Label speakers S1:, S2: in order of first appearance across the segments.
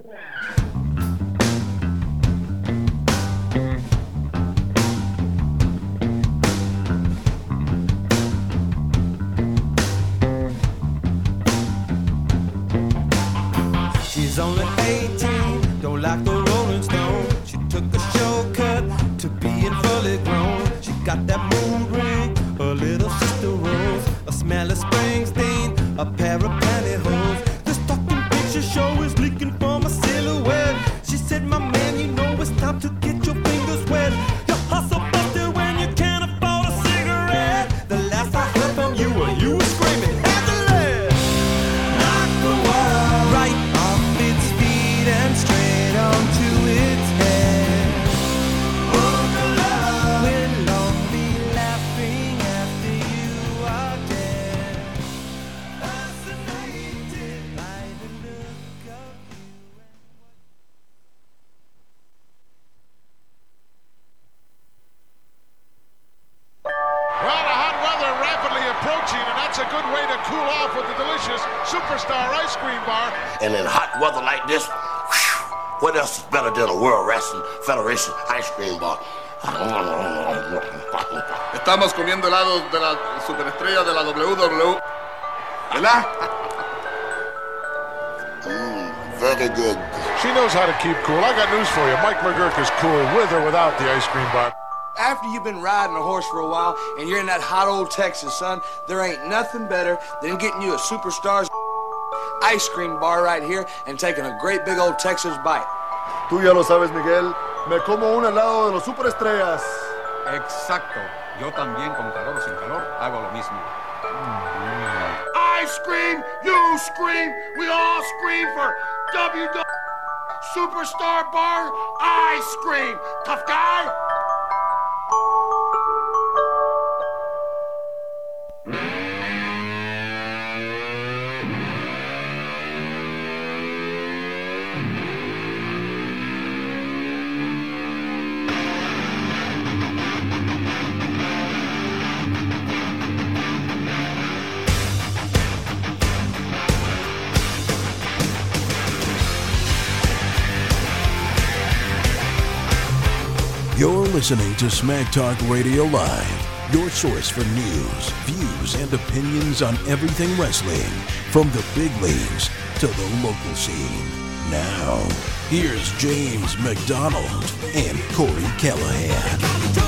S1: She's only 18, don't like the Rolling Stone. She took a shortcut to being fully grown. She got that moon ring, her little sister Rose, a smell of Springsteen, a pair of pantyhose. This fucking picture show is leaking from a silhouette. She said, my man, you know it's time to get your fingers wet. You hustle busted when you can't afford a cigarette. The last I heard from you were screaming, Angela! Knock the world right off its feet and straight onto its head. Boogaloo will all be laughing after you are dead. Fascinated by the look of you.
S2: Well, the hot weather rapidly approaching, and that's a good way to cool off with the delicious Superstar Ice Cream Bar.
S3: And in hot weather like this, what else is better than a World Wrestling Federation ice cream bar?
S4: Estamos comiendo helados de la superestrella de la WWE. ¿Verdad?
S3: Very good.
S2: She knows how to keep cool. I got news for you. Mike McGurk is cool with or without the ice cream bar.
S5: After you've been riding a horse for a while and you're in that hot old Texas sun, there ain't nothing better than getting you a Superstars ice cream bar right here and taking a great big old Texas bite.
S6: Tú ya lo sabes, Miguel. Me como un helado de los superestrellas.
S7: Exacto. Yo también, con calor o sin calor, hago lo mismo.
S3: I scream, you scream, we all scream for WWE Superstar Bar Ice Cream. Tough guy?
S8: You're listening to Smack Talk Radio Live, your source for news, views, and opinions on everything wrestling, from the big leagues to the local scene. Now, here's James McDonald and Corey Callahan.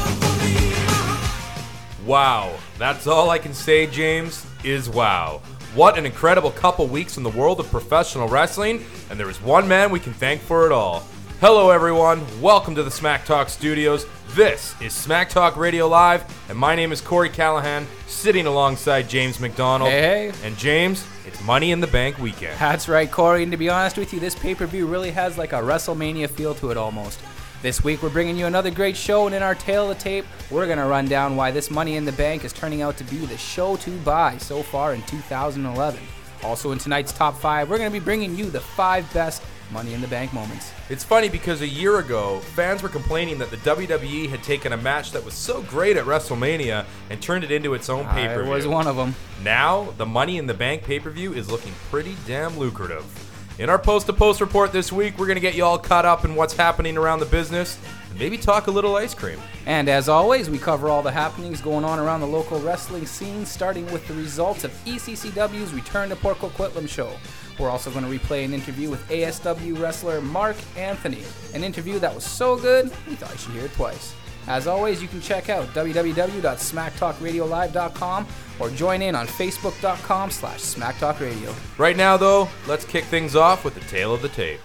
S9: Wow, that's all I can say, James, is wow. What an incredible couple weeks in the world of professional wrestling, and there is one man we can thank for it all. Hello everyone, welcome to the Smack Talk Studios. This is Smack Talk Radio Live, and my name is Corey Callahan, sitting alongside James McDonald.
S10: Hey.
S9: And James, it's Money in the Bank weekend.
S10: That's right, Corey, and to be honest with you, this pay-per-view really has like a WrestleMania feel to it almost. This week we're bringing you another great show, and in our tail of the tape, we're going to run down why this Money in the Bank is turning out to be the show to buy so far in 2011. Also in tonight's Top 5, we're going to be bringing you the 5 best Money in the Bank moments.
S9: It's funny because a year ago, fans were complaining that the WWE had taken a match that was so great at WrestleMania and turned it into its own pay-per-view.
S10: I was one of them.
S9: Now, the Money in the Bank pay-per-view is looking pretty damn lucrative. In our post-to-post report this week, we're going to get you all caught up in what's happening around the business and maybe talk a little ice cream.
S10: And as always, we cover all the happenings going on around the local wrestling scene, starting with the results of ECCW's Return to Port Coquitlam show. We're also going to replay an interview with ASW wrestler Mark Anthony, an interview that was so good, we thought you should hear it twice. As always, you can check out www.smacktalkradiolive.com or join in on facebook.com/smacktalkradio.
S9: Right now, though, let's kick things off with the tale of the tape.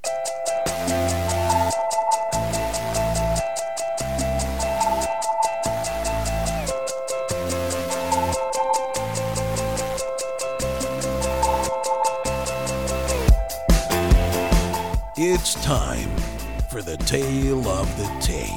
S8: It's time for the tale of the tape.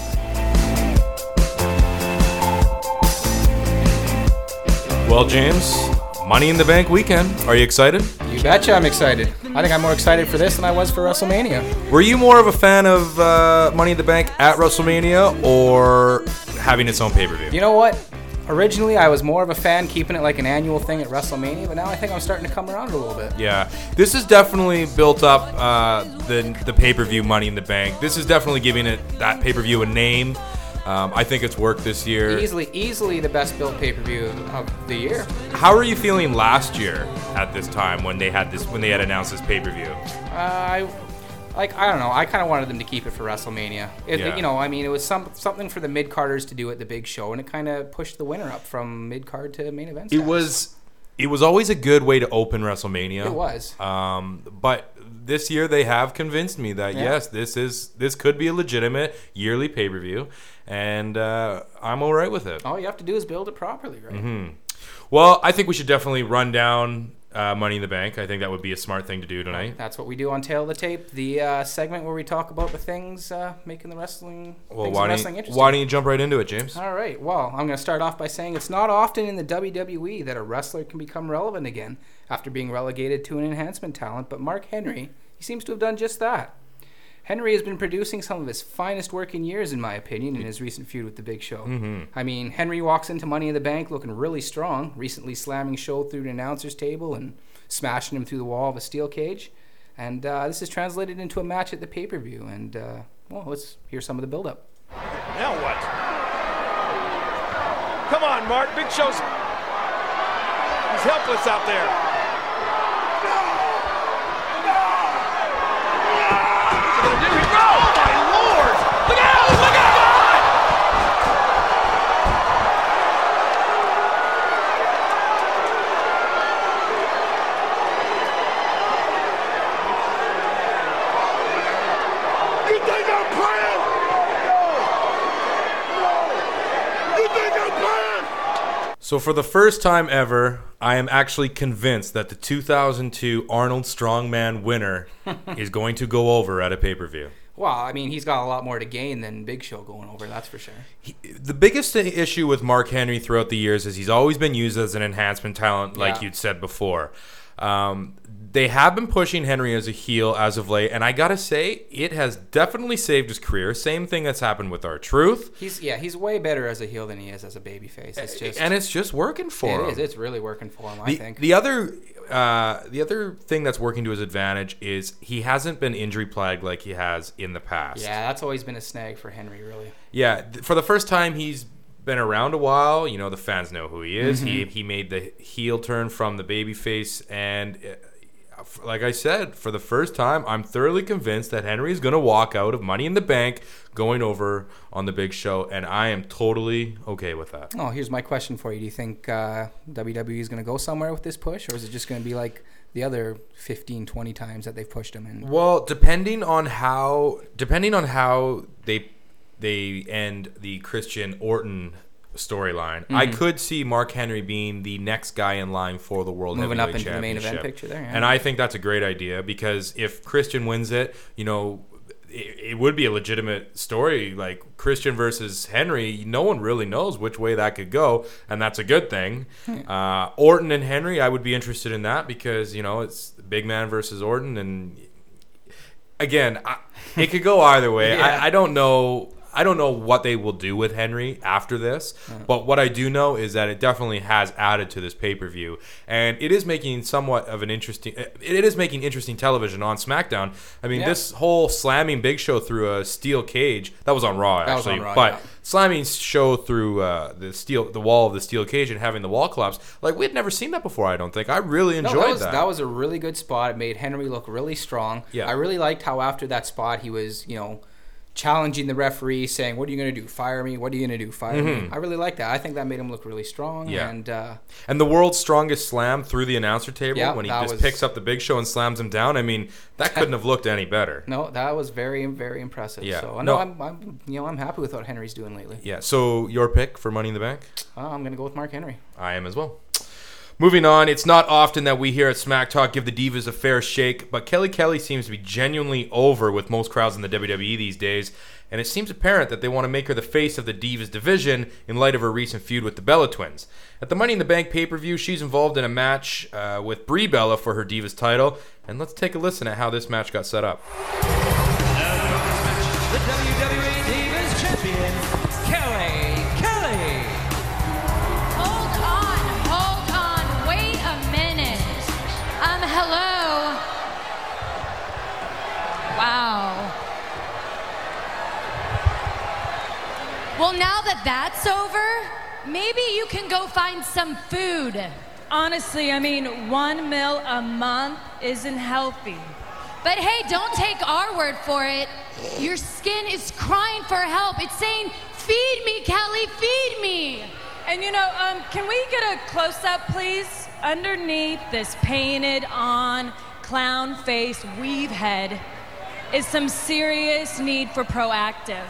S9: Well, James, Money in the Bank weekend. Are you excited?
S10: You betcha I'm excited. I think I'm more excited for this than I was for WrestleMania.
S9: Were you more of a fan of Money in the Bank at WrestleMania or having its own pay-per-view?
S10: You know what? Originally, I was more of a fan keeping it like an annual thing at WrestleMania, but now I think I'm starting to come around a little bit.
S9: Yeah, this has definitely built up the pay-per-view Money in the Bank. This is definitely giving that pay-per-view a name. I think it's worked this year.
S10: Easily the best built pay-per-view of the year.
S9: How are you feeling last year at this time when they had announced this pay-per-view?
S10: I don't know. I kind of wanted them to keep it for WrestleMania. It was something for the mid-carders to do at the big show, and it kind of pushed the winner up from mid-card to main event status.
S9: It was always a good way to open WrestleMania.
S10: It was.
S9: But this year they have convinced me that yes, this could be a legitimate yearly pay-per-view, and I'm all right with it.
S10: All you have to do is build it properly, right?
S9: Mm-hmm. Well, I think we should definitely run down Money in the Bank. I think that would be a smart thing to do tonight.
S10: That's what we do on Tail of the Tape, the segment where we talk about the things making the wrestling interesting.
S9: Why don't you jump right into it, James?
S10: All right. Well, I'm going to start off by saying it's not often in the WWE that a wrestler can become relevant again after being relegated to an enhancement talent, but Mark Henry, he seems to have done just that. Henry has been producing some of his finest work in years, in my opinion, in his recent feud with The Big Show.
S9: Mm-hmm.
S10: I mean, Henry walks into Money in the Bank looking really strong, recently slamming Show through an announcer's table and smashing him through the wall of a steel cage. And this is translated into a match at the pay-per-view. And, let's hear some of the build-up.
S11: Now what? Come on, Mark. Big Show's... He's helpless out there. Oh, my Lord! Look out! Look out!
S2: You think I'm playing? No! You think I'm playing?
S9: So for the first time ever, I am actually convinced that the 2002 Arnold Strongman winner is going to go over at a pay-per-view.
S10: Well, I mean, he's got a lot more to gain than Big Show going over, that's for sure.
S9: The biggest issue with Mark Henry throughout the years is he's always been used as an enhancement talent, like you'd said before. They have been pushing Henry as a heel as of late, and I gotta say, it has definitely saved his career. Same thing that's happened with R-Truth.
S10: He's way better as a heel than he is as a babyface.
S9: It's just working for him.
S10: It is. It's really working for him, I think.
S9: The other thing that's working to his advantage is he hasn't been injury plagued like he has in the past.
S10: Yeah, that's always been a snag for Henry, really.
S9: Yeah, for the first time he's been around a while. You know, the fans know who he is.
S10: Mm-hmm.
S9: He made the heel turn from the babyface, and like I said, for the first time, I'm thoroughly convinced that Henry is going to walk out of Money in the Bank going over on the Big Show, and I am totally okay with that.
S10: Oh, here's my question for you. Do you think WWE is going to go somewhere with this push, or is it just going to be like the other 15, 20 times that they've pushed him in?
S9: Well, depending on how they end the Christian Orton storyline, I could see Mark Henry being the next guy in line for the World
S10: Moving
S9: Heavyweight
S10: up into the main
S9: Championship.
S10: event picture there, yeah.
S9: And I think that's a great idea, because if Christian wins it, you know, it would be a legitimate story, like Christian versus Henry. No one really knows which way that could go, and that's a good thing. Orton and Henry, I would be interested in that, because, you know, it's big man versus Orton, and again, it could go either way.
S10: Yeah.
S9: I don't know what they will do with Henry after this, but what I do know is that it definitely has added to this pay-per-view, and it is making somewhat of an interesting. It is making interesting television on SmackDown. I mean, this whole slamming Big Show through a steel cage, that was on Raw actually, but slamming Show through the wall of the steel cage and having the wall collapse, like we had never seen that before. I don't think. I really enjoyed that.
S10: That was a really good spot. It made Henry look really strong.
S9: Yeah.
S10: I really liked how after that spot he was, you know, challenging the referee, saying, "What are you going to do? Fire me? What are you going to do? Fire me?" I really like that. I think that made him look really strong.
S9: Yeah.
S10: And
S9: the world's strongest slam through the announcer table when he just picks up the Big Show and slams him down. I mean, that couldn't have looked any better.
S10: No, that was very, very impressive.
S9: Yeah.
S10: So I'm happy with what Henry's doing lately.
S9: Yeah. So your pick for Money in the Bank?
S10: I'm going to go with Mark Henry.
S9: I am as well. Moving on, it's not often that we here at Smack Talk give the Divas a fair shake, but Kelly Kelly seems to be genuinely over with most crowds in the WWE these days, and it seems apparent that they want to make her the face of the Divas division in light of her recent feud with the Bella Twins. At the Money in the Bank pay-per-view, she's involved in a match with Brie Bella for her Divas title, and let's take a listen at how this match got set up.
S1: The WWE Divas Champion, Kelly Kelly.
S12: Wow. Well, now that that's over, maybe you can go find some food.
S13: Honestly, I mean, 1 meal a month isn't healthy.
S12: But hey, don't take our word for it. Your skin is crying for help. It's saying, feed me, Kelly, feed me.
S13: And can we get a close-up, please? Underneath this painted-on clown face weave head is some serious need for Proactiv.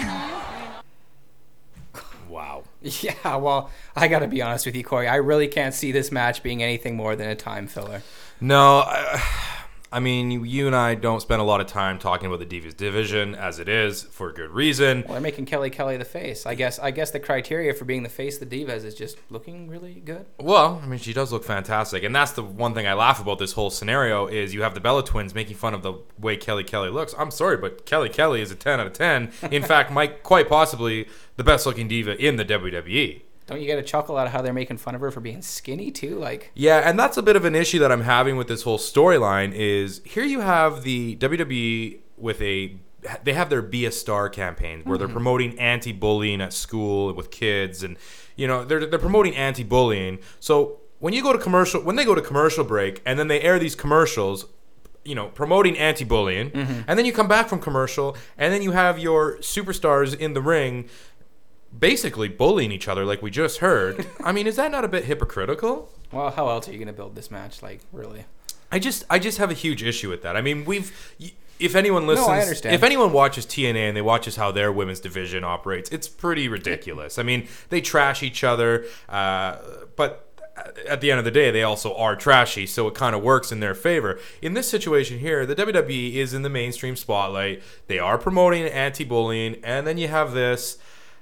S9: Wow.
S10: Yeah, well, I got to be honest with you, Corey. I really can't see this match being anything more than a time filler.
S9: No, I mean, you and I don't spend a lot of time talking about the Divas division as it is for good reason.
S10: Well, they're making Kelly the face. I guess the criteria for being the face of the Divas is just looking really good.
S9: Well, I mean, she does look fantastic. And that's the one thing I laugh about this whole scenario is you have the Bella Twins making fun of the way Kelly looks. I'm sorry, but Kelly is a 10 out of 10. In fact, quite possibly the best looking diva in the WWE.
S10: Don't you get a chuckle out of how they're making fun of her for being skinny too?
S9: Yeah, and that's a bit of an issue that I'm having with this whole storyline is here you have the WWE they have their Be a Star campaign where they're promoting anti-bullying at school with kids, and they're promoting anti-bullying. So when they go to commercial break and then they air these commercials, promoting anti-bullying, and then you come back from commercial and then you have your superstars in the ring basically bullying each other like we just heard. I mean, is that not a bit hypocritical?
S10: Well, how else are you going to build this match? Really?
S9: I just have a huge issue with that. I mean, if anyone listens,
S10: I understand.
S9: If anyone watches TNA and they watches how their women's division operates, it's pretty ridiculous. I mean, they trash each other, but at the end of the day, they also are trashy, so it kind of works in their favor. In this situation here, the WWE is in the mainstream spotlight. They are promoting anti-bullying, and then you have this.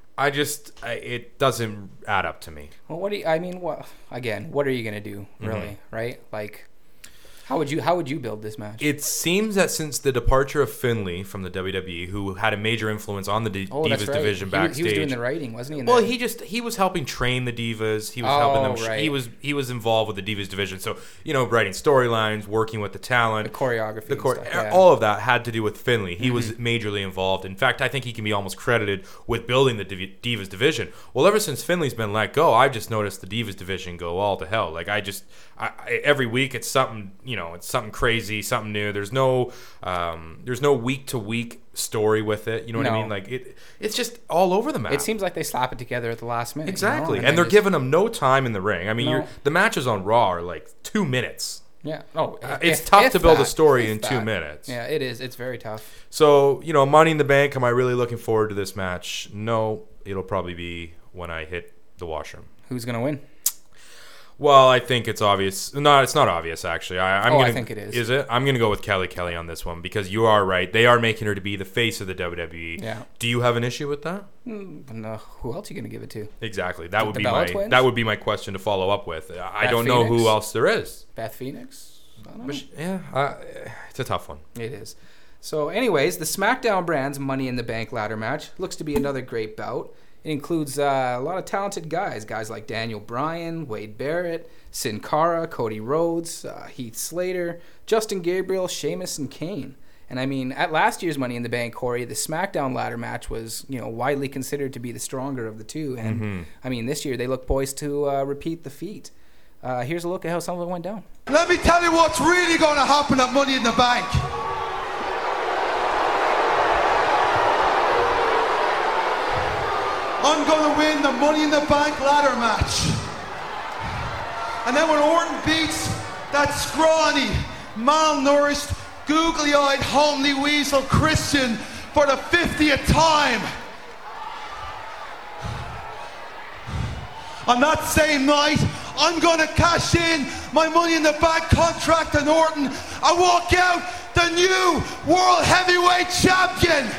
S9: It doesn't add up to me.
S10: Well, what are you going to do, really, right? How would you build this match?
S9: It seems that since the departure of Finlay from the WWE, who had a major influence on the Divas division backstage,
S10: he was doing the writing, wasn't he?
S9: Well, he was helping train the Divas. He was helping them. Right. He was involved with the Divas division. So writing storylines, working with the talent,
S10: the choreography,
S9: all of that had to do with Finlay. He was majorly involved. In fact, I think he can be almost credited with building the Divas division. Well, ever since Finlay's been let go, I've just noticed the Divas division go all to hell. Every week it's something. It's something crazy, something new. There's no week to week story with it. You know what I mean? It's just all over the map.
S10: It seems like they slap it together at the last minute.
S9: Exactly, and they're giving them no time in the ring. I mean, the matches on Raw are like 2 minutes.
S10: Yeah.
S9: It's tough to build a story in 2 minutes.
S10: Yeah, it is. It's very tough.
S9: So Money in the Bank. Am I really looking forward to this match? No, it'll probably be when I hit the washroom.
S10: Who's gonna win?
S9: Well, I think it's obvious. No, it's not obvious, actually.
S10: I think it is.
S9: Is it? I'm going to go with Kelly on this one because you are right. They are making her to be the face of the WWE.
S10: Yeah.
S9: Do you have an issue with that?
S10: No. Who else are you going to give it to?
S9: Exactly. That would be my question to follow up with. I don't know who else there is.
S10: Beth Phoenix? I don't know.
S9: Yeah, it's a tough one.
S10: It is. So, anyways, the SmackDown brand's Money in the Bank ladder match looks to be another great bout. It includes a lot of talented guys like Daniel Bryan, Wade Barrett, Sin Cara, Cody Rhodes, Heath Slater, Justin Gabriel, Sheamus, and Kane. And I mean, at last year's Money in the Bank, Corey, the SmackDown ladder match was widely considered to be the stronger of the two. And I mean, this year they look poised to repeat the feat. Here's a look at how some of it went down.
S14: Let me tell you what's really going to happen at Money in the Bank. I'm going to win the Money in the Bank ladder match. And then when Orton beats that scrawny, malnourished, googly-eyed, homely weasel Christian for the 50th time, on that same night, I'm going to cash in my Money in the Bank contract on Orton and walk out the new World Heavyweight Champion.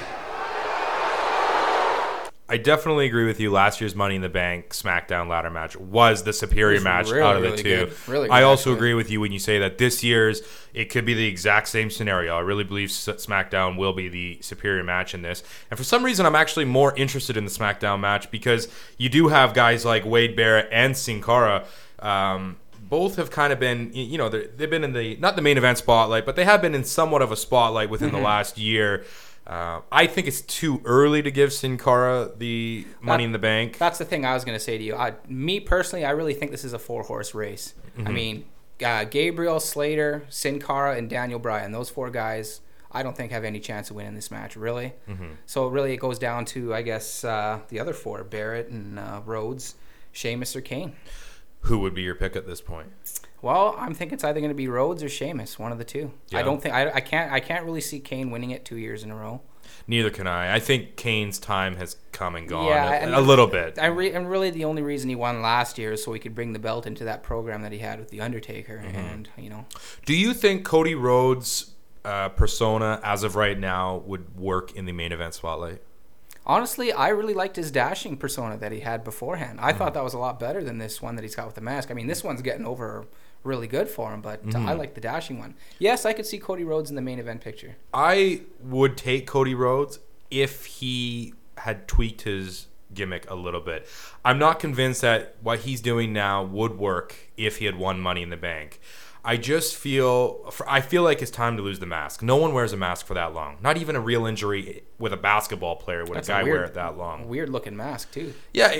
S9: I definitely agree with you. Last year's Money in the Bank SmackDown ladder match was the superior match out of the two.
S10: Really good
S9: I also agree with you when you say that this year's, it could be the exact same scenario. I really believe SmackDown will be the superior match in this. And for some reason, I'm actually more interested in the SmackDown match because you do have guys like Wade Barrett and Sin Cara both have kind of been, they've been in not the main event spotlight, but they have been in somewhat of a spotlight within the last year. I think it's too early to give Sin Cara the Money in the Bank.
S10: That's the thing I was going to say to you. Me personally, I really think this is a 4-horse race. I mean, Gabriel, Slater, Sin Cara, and Daniel Bryan, those 4 guys, I don't think have any chance of winning this match, really. So really it goes down to, I guess, the other 4, Barrett and Rhodes, Sheamus or Kane.
S9: Who would be your pick at this point?
S10: Well, I'm thinking it's either going to be Rhodes or Sheamus, one of the two.
S9: Yeah.
S10: I don't think I can't really see Kane winning it 2 years in a row.
S9: Neither can I. I think Kane's time has come and gone
S10: a
S9: little bit.
S10: And really the only reason he won last year is so he could bring the belt into that program that he had with The Undertaker. And,
S9: Do you think Cody Rhodes' persona, as of right now, would work in the main event spotlight?
S10: Honestly, I really liked his dashing persona that he had beforehand. I thought that was a lot better than this one that he's got with the mask. I mean, this one's getting over really good for him, but I like the dashing one. Yes, I could see Cody Rhodes in the main event picture.
S9: I would take Cody Rhodes if he had tweaked his gimmick a little bit. I'm not convinced that what he's doing now would work if he had won Money in the Bank. I feel like it's time to lose the mask. No one wears a mask for that long. Not even a real injury with a basketball player would a guy wear it that long.
S10: Weird looking mask too.
S9: Yeah,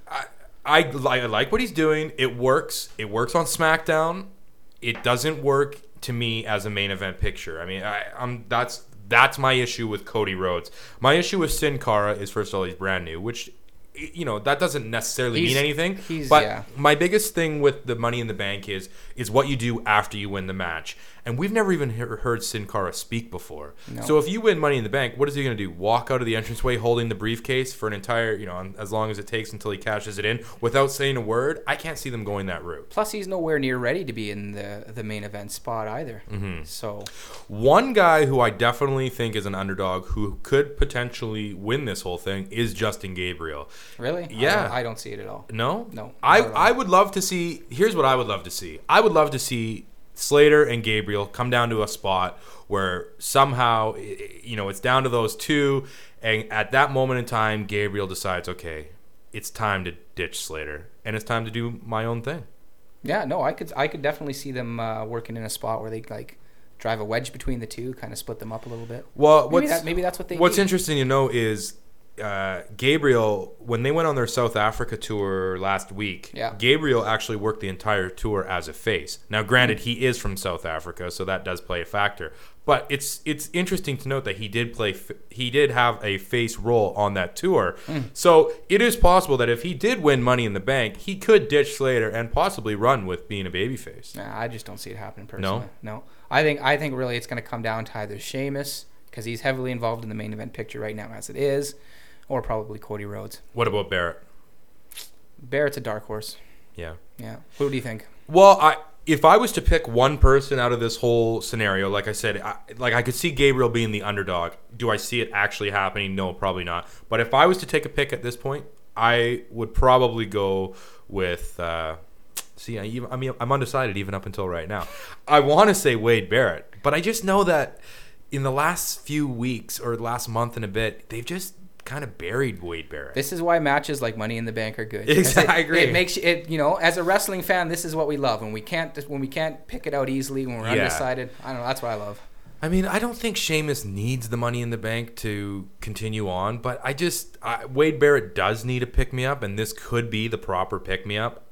S9: I like what he's doing. It works. It works on SmackDown. It doesn't work to me as a main event picture. I mean, that's my issue with Cody Rhodes. My issue with Sin Cara is, first of all, he's brand new, which that doesn't necessarily mean anything. But my biggest thing with the Money in the Bank is what you do after you win the match. And we've never even heard Sin Cara speak before. No. So if you win Money in the Bank, what is he going to do? Walk out of the entranceway holding the briefcase for an entire, as long as it takes until he cashes it in without saying a word? I can't see them going that route.
S10: Plus, he's nowhere near ready to be in the main event spot either. So,
S9: one guy who I definitely think is an underdog who could potentially win this whole thing is Justin Gabriel.
S10: Really?
S9: Yeah.
S10: I don't see it at all.
S9: No?
S10: No.
S9: I would love to see... Here's what I would love to see. I would love to see Slater and Gabriel come down to a spot where somehow, it's down to those two, and at that moment in time, Gabriel decides, okay, it's time to ditch Slater, and it's time to do my own thing.
S10: Yeah, no, I could definitely see them working in a spot where they drive a wedge between the two, kind of split them up a little bit.
S9: Well,
S10: maybe that's what they.
S9: What's interesting to know is Gabriel, when they went on their South Africa tour last week, Gabriel actually worked the entire tour as a face. Now, granted, he is from South Africa, so that does play a factor. But it's interesting to note that he did have a face role on that tour. So it is possible that if he did win Money in the Bank, he could ditch Slater and possibly run with being a babyface.
S10: Nah, I just don't see it happening personally. No. I think really it's going to come down to either Sheamus, because he's heavily involved in the main event picture right now as it is, or probably Cody Rhodes.
S9: What about Barrett?
S10: Barrett's a dark horse.
S9: Yeah.
S10: Who do you think?
S9: Well, if I was to pick one person out of this whole scenario, like I said, I could see Gabriel being the underdog. Do I see it actually happening? No, probably not. But if I was to take a pick at this point, I would probably go with... I'm undecided even up until right now. I want to say Wade Barrett, but I just know that in the last few weeks or the last month and a bit, they've just kind of buried Wade Barrett.
S10: This is why matches like Money in the Bank are good.
S9: Exactly. I agree.
S10: It makes it, as a wrestling fan, this is what we love. When we can't pick it out easily, when we're undecided, I don't know, that's what I love.
S9: I mean, I don't think Sheamus needs the Money in the Bank to continue on, but Wade Barrett does need a pick-me-up, and this could be the proper pick-me-up.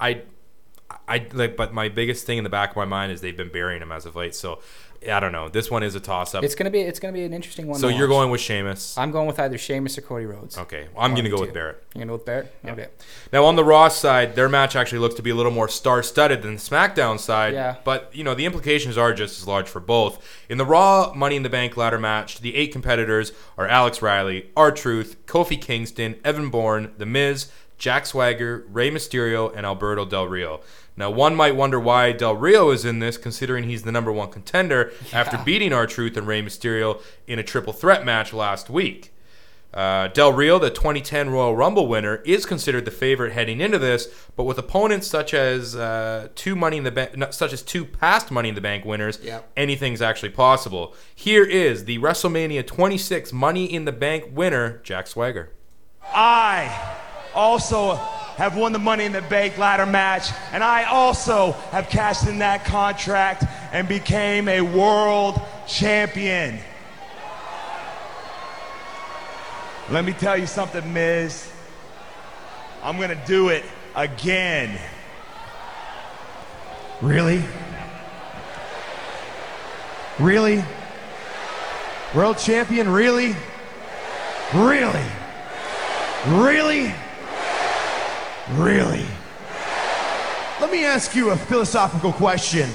S9: But my biggest thing in the back of my mind is they've been burying him as of late. So I don't know. This one is a toss-up.
S10: It's gonna be an interesting one.
S9: So you're going with Sheamus.
S10: I'm going with either Sheamus or Cody Rhodes.
S9: Okay, well, I'm gonna go with Barrett.
S10: You're gonna go with Barrett?
S9: Yep.
S10: Okay.
S9: Now on the Raw side, their match actually looks to be a little more star-studded than the SmackDown side.
S10: Yeah.
S9: But the implications are just as large for both. In the Raw Money in the Bank ladder match, the 8 competitors are Alex Riley, R-Truth, Kofi Kingston, Evan Bourne, The Miz, Jack Swagger, Rey Mysterio, and Alberto Del Rio. Now, one might wonder why Del Rio is in this, considering he's the number 1 contender after beating R-Truth and Rey Mysterio in a triple threat match last week. Del Rio, the 2010 Royal Rumble winner, is considered the favorite heading into this, but with opponents such as two past Money in the Bank winners, anything's actually possible. Here is the WrestleMania 26 Money in the Bank winner, Jack Swagger.
S15: I also have won the Money in the Bank ladder match, and I also have cashed in that contract and became a world champion. Let me tell you something, Miz. I'm gonna do it again. Really? Really? World champion, really? Really? Really? Really? Let me ask you a philosophical question.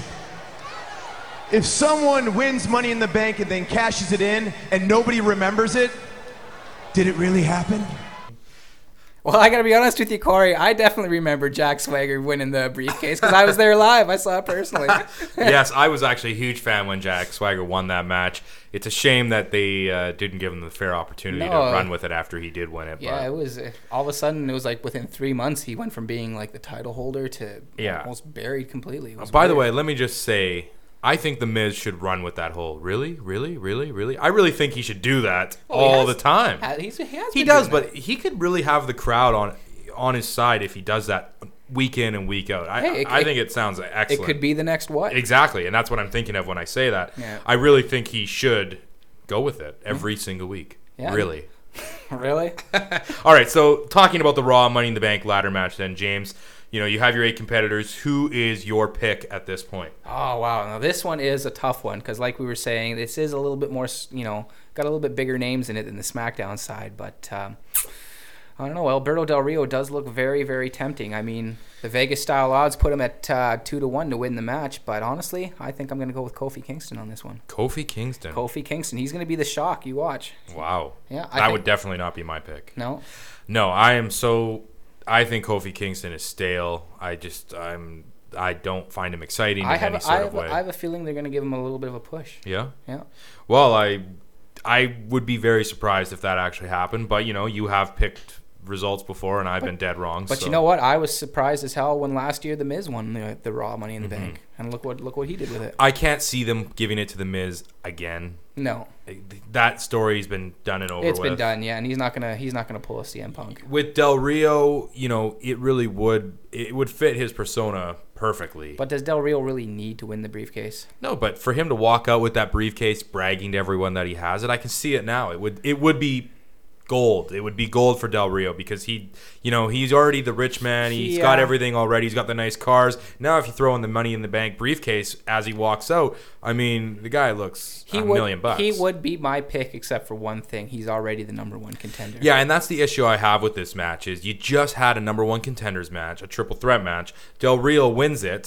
S15: If someone wins Money in the Bank and then cashes it in and nobody remembers it, did it really happen?
S10: Well, I gotta be honest with you, Corey. I definitely remember Jack Swagger winning the briefcase because I was there live. I saw it personally.
S9: Yes, I was actually a huge fan when Jack Swagger won that match. It's a shame that they didn't give him the fair opportunity to run with it after he did win it.
S10: Yeah,
S9: but.
S10: It was all of a sudden. It was like within 3 months, he went from being like the title holder to almost buried completely. It was
S9: By the
S10: weird.
S9: way, let me just say, I think The Miz should run with that whole really. I really think he should do that all the time. He does, but he could really have the crowd on his side if he does that week in and week out. I think it sounds excellent.
S10: It could be the next what?
S9: Exactly, and that's what I'm thinking of when I say that.
S10: Yeah.
S9: I really think he should go with it every single week.
S10: Yeah.
S9: Really.
S10: Really?
S9: All right, so talking about the Raw Money in the Bank ladder match then, James, you have your 8 competitors. Who is your pick at this point?
S10: Oh, wow. Now, this one is a tough one because, like we were saying, this is a little bit more, got a little bit bigger names in it than the SmackDown side. But I don't know. Alberto Del Rio does look very, very tempting. I mean, the Vegas-style odds put him at 2-1 to win the match. But honestly, I think I'm going to go with Kofi Kingston on this one.
S9: Kofi Kingston?
S10: Kofi Kingston. He's going to be the shock. You watch.
S9: Wow.
S10: Yeah,
S9: that would definitely not be my pick.
S10: No?
S9: No, I think Kofi Kingston is stale. I don't find him exciting in any sort of way.
S10: I have a feeling they're going to give him a little bit of a push.
S9: Yeah?
S10: Yeah.
S9: Well, I would be very surprised if that actually happened. But, you have picked results before, and I've been dead wrong.
S10: But you know what? I was surprised as hell when last year The Miz won the Raw Money in the Bank. And look what he did with it.
S9: I can't see them giving it to The Miz again.
S10: No.
S9: That story's been done and over with.
S10: It's been done, yeah, and he's not gonna pull a CM Punk.
S9: With Del Rio, it really would fit his persona perfectly.
S10: But does Del Rio really need to win the briefcase?
S9: No, but for him to walk out with that briefcase, bragging to everyone that he has it, I can see it now. It would be gold. It would be gold for Del Rio because he's already the rich man. He's got everything already. He's got the nice cars. Now, if you throw in the Money in the Bank briefcase as he walks out, I mean, the guy looks $1 million.
S10: He would be my pick, except for one thing: he's already the #1 contender.
S9: Yeah, and that's the issue I have with this match is you just had a #1 contenders match, a triple threat match. Del Rio wins it.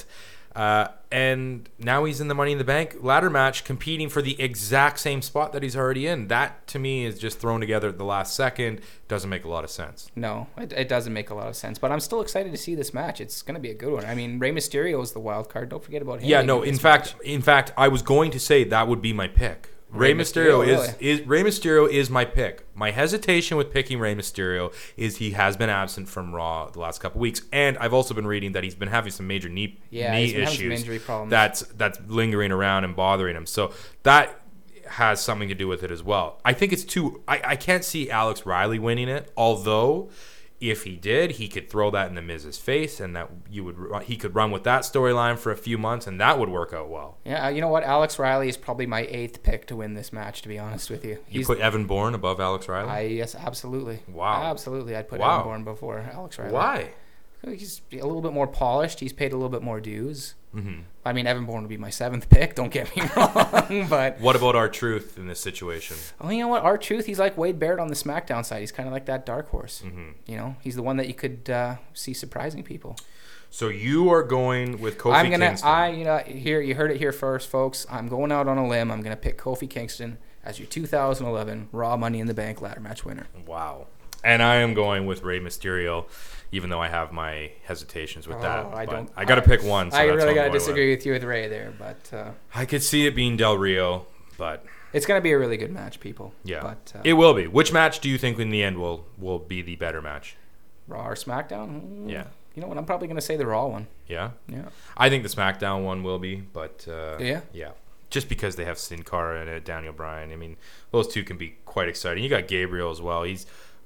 S9: And now he's in the Money in the Bank ladder match competing for the exact same spot that he's already in. That, to me, is just thrown together at the last second. Doesn't make a lot of sense.
S10: No, it doesn't make a lot of sense. But I'm still excited to see this match. It's going to be a good one. I mean, Rey Mysterio is the wild card. Don't forget about him.
S9: Yeah, no, in fact, I was going to say that would be my pick. Rey Mysterio is my pick. My hesitation with picking Rey Mysterio is he has been absent from Raw the last couple weeks, and I've also been reading that he's been having some major knee issues
S10: some injury problems.
S9: that's lingering around and bothering him. So that has something to do with it as well. I think it's I can't see Alex Riley winning it, although if he did, he could throw that in the Miz's face, and that he could run with that storyline for a few months, and that would work out well.
S10: Yeah, you know what? Alex Riley is probably my 8th pick to win this match, to be honest with you.
S9: You put Evan Bourne above Alex Riley?
S10: Yes, absolutely.
S9: Wow.
S10: Absolutely, I'd put Evan Bourne before Alex Riley.
S9: Why?
S10: He's a little bit more polished. He's paid a little bit more dues.
S9: Mm-hmm.
S10: I mean, Evan Bourne would be my 7th pick. Don't get me wrong, but
S9: what about R-Truth in this situation?
S10: Oh, you know what? R-Truth, he's like Wade Barrett on the SmackDown side. He's kind of like that dark horse.
S9: Mm-hmm.
S10: He's the one that you could see surprising people.
S9: So you are going with Kofi Kingston.
S10: Here you heard it here first, folks. I'm going out on a limb. I'm gonna pick Kofi Kingston as your 2011 Raw Money in the Bank ladder match winner.
S9: Wow. And I am going with Rey Mysterio, even though I have my hesitations with that. I got to pick one. So
S10: I really got to disagree with you with Rey there, but
S9: I could see it being Del Rio, but
S10: it's going to be a really good match, people.
S9: Yeah,
S10: but
S9: it will be. Which match do you think in the end will be the better match?
S10: Raw or SmackDown?
S9: Yeah.
S10: You know what? I'm probably going to say the Raw one.
S9: Yeah?
S10: Yeah.
S9: I think the SmackDown one will be, but
S10: yeah.
S9: Just because they have Sin Cara and Daniel Bryan. I mean, those two can be quite exciting. You got Gabriel as well. He's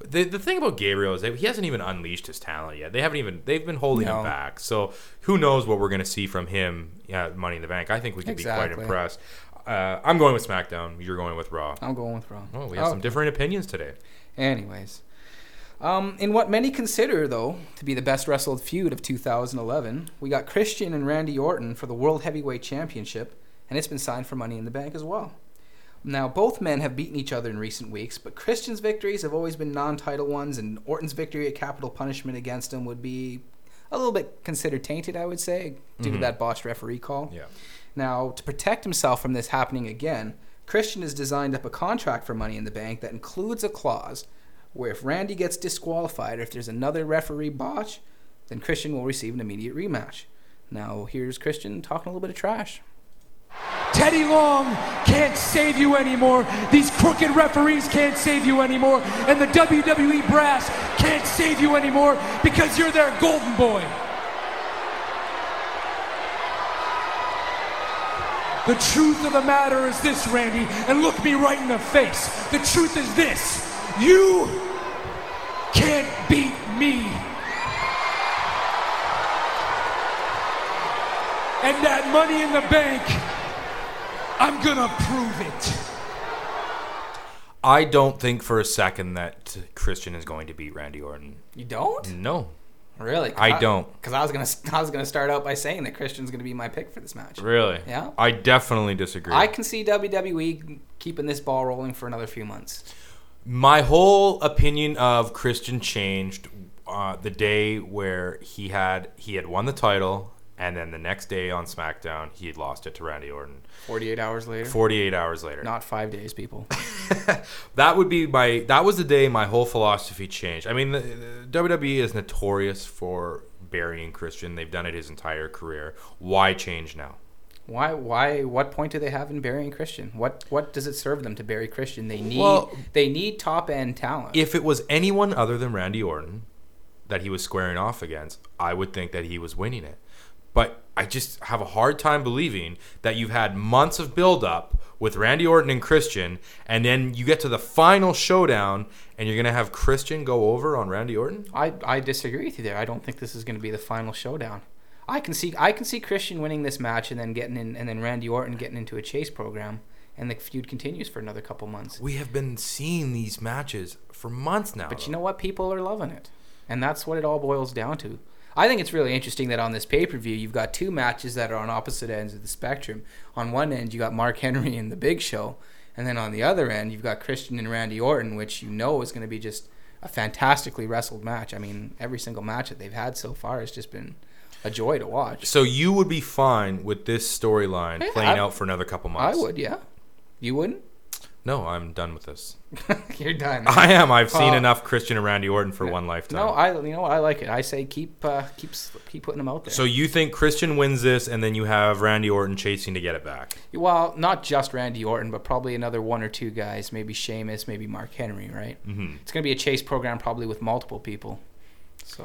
S9: The thing about Gabriel is that he hasn't even unleashed his talent yet. They've been holding him back. So who knows what we're going to see from him at Money in the Bank. I think we could be quite impressed. I'm going with SmackDown. You're going with Raw.
S10: I'm going with Raw.
S9: Oh, we have some different opinions today.
S10: Anyways. In what many consider, though, to be the best wrestled feud of 2011, we got Christian and Randy Orton for the World Heavyweight Championship, and it's been signed for Money in the Bank as well. Now, both men have beaten each other in recent weeks, but Christian's victories have always been non-title ones, and Orton's victory at Capital Punishment against him would be a little bit considered tainted, I would say, due to that botched referee call.
S9: Yeah.
S10: Now, to protect himself from this happening again, Christian has designed up a contract for Money in the Bank that includes a clause where if Randy gets disqualified or if there's another referee botch, then Christian will receive an immediate rematch. Now, here's Christian talking a little bit of trash.
S16: Teddy Long can't save you anymore. These crooked referees can't save you anymore. And the WWE brass can't save you anymore because you're their golden boy. The truth of the matter is this, Randy, and look me right in the face. The truth is this. You can't beat me. And that Money in the Bank, I'm gonna prove it.
S9: I don't think for a second that Christian is going to beat Randy Orton.
S10: You don't?
S9: No.
S10: Really?
S9: I don't.
S10: Because I was gonna start out by saying that Christian's gonna be my pick for this match.
S9: Really?
S10: Yeah.
S9: I definitely disagree.
S10: I can see WWE keeping this ball rolling for another few months.
S9: My whole opinion of Christian changed the day where he had won the title, and then the next day on SmackDown he had lost it to Randy Orton.
S10: 48 hours later.
S9: 48 hours later.
S10: Not 5 days, people.
S9: That was the day my whole philosophy changed. I mean, the WWE is notorious for burying Christian. They've done it his entire career. Why change now?
S10: Why? What point do they have in burying Christian? What does it serve them to bury Christian? They need top end talent.
S9: If it was anyone other than Randy Orton that he was squaring off against, I would think that he was winning it. But I just have a hard time believing that you've had months of build-up with Randy Orton and Christian, and then you get to the final showdown, and you're going to have Christian go over on Randy Orton?
S10: I disagree with you there. I don't think this is going to be the final showdown. I can see Christian winning this match and then Randy Orton getting into a chase program, and the feud continues for another couple months.
S9: We have been seeing these matches for months now.
S10: But you know what? People are loving it, and that's what it all boils down to. I think it's really interesting that on this pay-per-view, you've got two matches that are on opposite ends of the spectrum. On one end, you got Mark Henry and The Big Show, and then on the other end, you've got Christian and Randy Orton, which you know is going to be just a fantastically wrestled match. I mean, every single match that they've had so far has just been a joy to watch.
S9: So you would be fine with this storyline playing out for another couple months?
S10: I would, yeah. You wouldn't?
S9: No, I'm done with this.
S10: You're done.
S9: I am. I've seen enough Christian and Randy Orton for one lifetime.
S10: No, you know what? I like it. I say keep putting them out there.
S9: So you think Christian wins this, and then you have Randy Orton chasing to get it back?
S10: Well, not just Randy Orton, but probably another one or two guys. Maybe Sheamus, maybe Mark Henry, right?
S9: Mm-hmm.
S10: It's going to be a chase program probably with multiple people. So...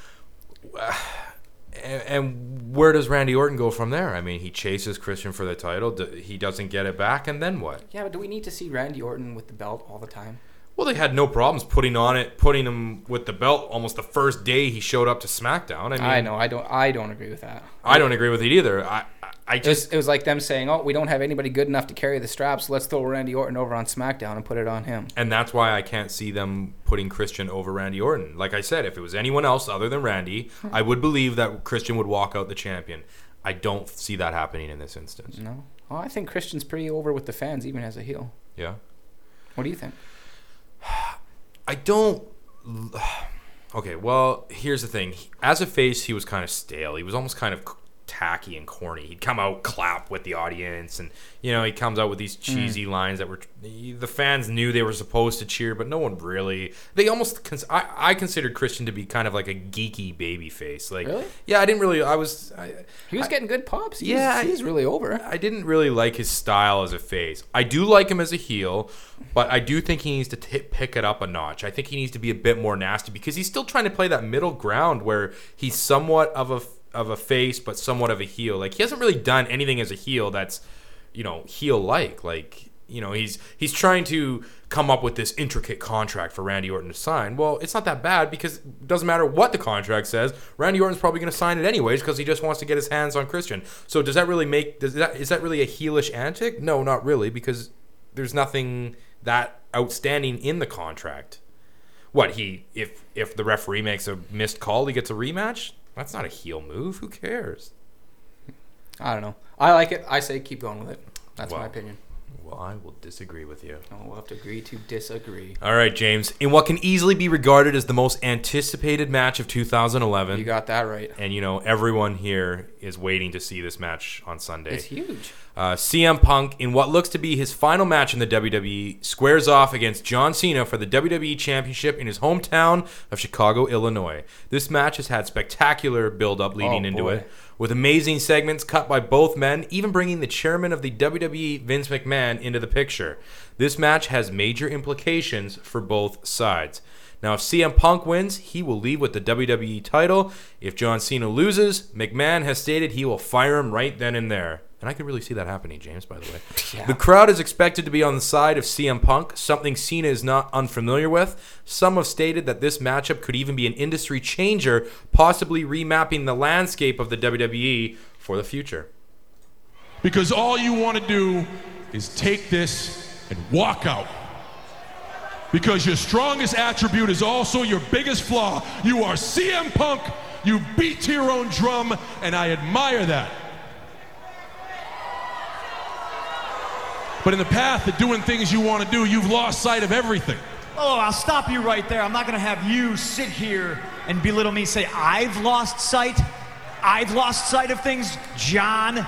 S9: And where does Randy Orton go from there? I mean, he chases Christian for the title. He doesn't get it back, and then what?
S10: Yeah, but do we need to see Randy Orton with the belt all the time?
S9: Well, they had no problems putting him with the belt almost the first day he showed up to SmackDown.
S10: I know. I don't agree with that.
S9: I don't agree with it either.
S10: It was like them saying, "Oh, we don't have anybody good enough to carry the straps. So let's throw Randy Orton over on SmackDown and put it on him."
S9: And that's why I can't see them putting Christian over Randy Orton. Like I said, if it was anyone else other than Randy, I would believe that Christian would walk out the champion. I don't see that happening in this instance.
S10: No. Well, I think Christian's pretty over with the fans, even as a heel.
S9: Yeah.
S10: What do you think?
S9: I don't... Okay, well, here's the thing. As a face, he was kind of stale. He was almost kind of tacky and corny. He'd come out, clap with the audience, and he comes out with these cheesy lines that were the fans knew they were supposed to cheer, but no one really. They almost I considered Christian to be kind of like a geeky baby face. Like,
S10: really?
S9: Yeah, I didn't really.
S10: He was getting good pops. He's really over.
S9: I didn't really like his style as a face. I do like him as a heel, but I do think he needs to pick it up a notch. I think he needs to be a bit more nasty because he's still trying to play that middle ground where he's somewhat of a face but somewhat of a heel. Like, he hasn't really done anything as a heel that's heel-like. Like, he's trying to come up with this intricate contract for Randy Orton to sign. Well, it's not that bad because it doesn't matter what the contract says. Randy Orton's probably going to sign it anyways because he just wants to get his hands on Christian. So is that really a heelish antic? No, not really, because there's nothing that outstanding in the contract. What, if the referee makes a missed call, he gets a rematch? That's not a heel move. Who cares?
S10: I don't know. I like it. I say keep going with it. That's my opinion.
S9: Well, I will disagree with you.
S10: Oh, we'll have to agree to disagree.
S9: All right, James. In what can easily be regarded as the most anticipated match of 2011.
S10: You got that right.
S9: And, everyone here is waiting to see this match on Sunday.
S10: It's huge.
S9: CM Punk, in what looks to be his final match in the WWE, squares off against John Cena for the WWE Championship in his hometown of Chicago, Illinois. This match has had spectacular build-up leading into it, with amazing segments cut by both men, even bringing the chairman of the WWE, Vince McMahon, into the picture. This match has major implications for both sides. Now, if CM Punk wins, he will leave with the WWE title. If John Cena loses, McMahon has stated he will fire him right then and there. And I could really see that happening, James, by the way. Yeah. The crowd is expected to be on the side of CM Punk, something Cena is not unfamiliar with. Some have stated that this matchup could even be an industry changer, possibly remapping the landscape of the WWE for the future.
S17: Because all you want to do is take this and walk out. Because your strongest attribute is also your biggest flaw. You are CM Punk. You beat to your own drum, and I admire that. But in the path of doing things you want to do, you've lost sight of everything.
S18: Oh, I'll stop you right there. I'm not going to have you sit here and belittle me, say, I've lost sight? I've lost sight of things, John?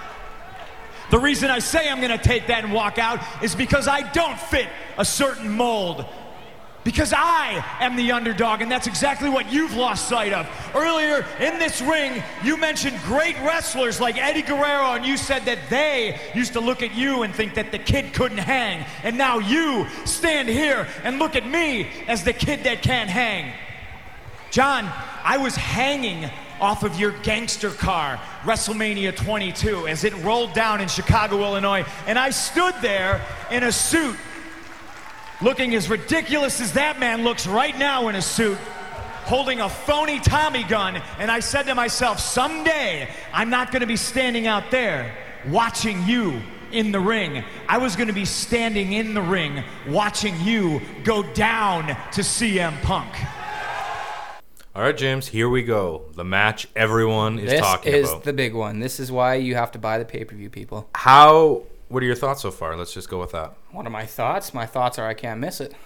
S18: The reason I say I'm going to take that and walk out is because I don't fit a certain mold. Because I am the underdog, and that's exactly what you've lost sight of. Earlier in this ring, you mentioned great wrestlers like Eddie Guerrero, and you said that they used to look at you and think that the kid couldn't hang. And now you stand here and look at me as the kid that can't hang. John, I was hanging off of your gangster car, WrestleMania 22, as it rolled down in Chicago, Illinois, and I stood there in a suit, looking as ridiculous as that man looks right now in a suit, holding a phony Tommy gun, and I said to myself, someday I'm not going to be standing out there watching you in the ring. I was going to be standing in the ring watching you go down to CM Punk.
S9: All right, James, here we go. The match everyone is talking about.
S10: This is the big one. This is why you have to buy the pay-per-view, people.
S9: What are your thoughts so far? Let's just go with that.
S10: What are my thoughts? My thoughts are I can't miss it.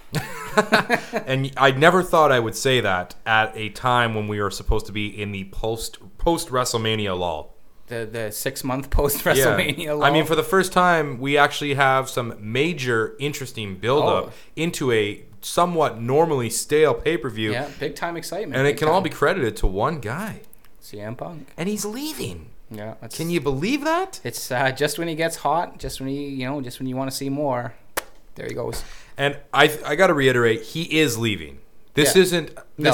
S9: And I never thought I would say that at a time when we are supposed to be in the post-WrestleMania lull.
S10: The 6-month post-WrestleMania lull.
S9: I mean, for the first time, we actually have some major interesting build-up into a somewhat normally stale pay-per-view.
S10: Yeah, big-time excitement.
S9: And it can all be credited to one guy.
S10: CM Punk.
S9: And he's leaving.
S10: Yeah,
S9: can you believe that?
S10: It's just when he gets hot, just when you want to see more, there he goes.
S9: And I got to reiterate, he is leaving. This isn't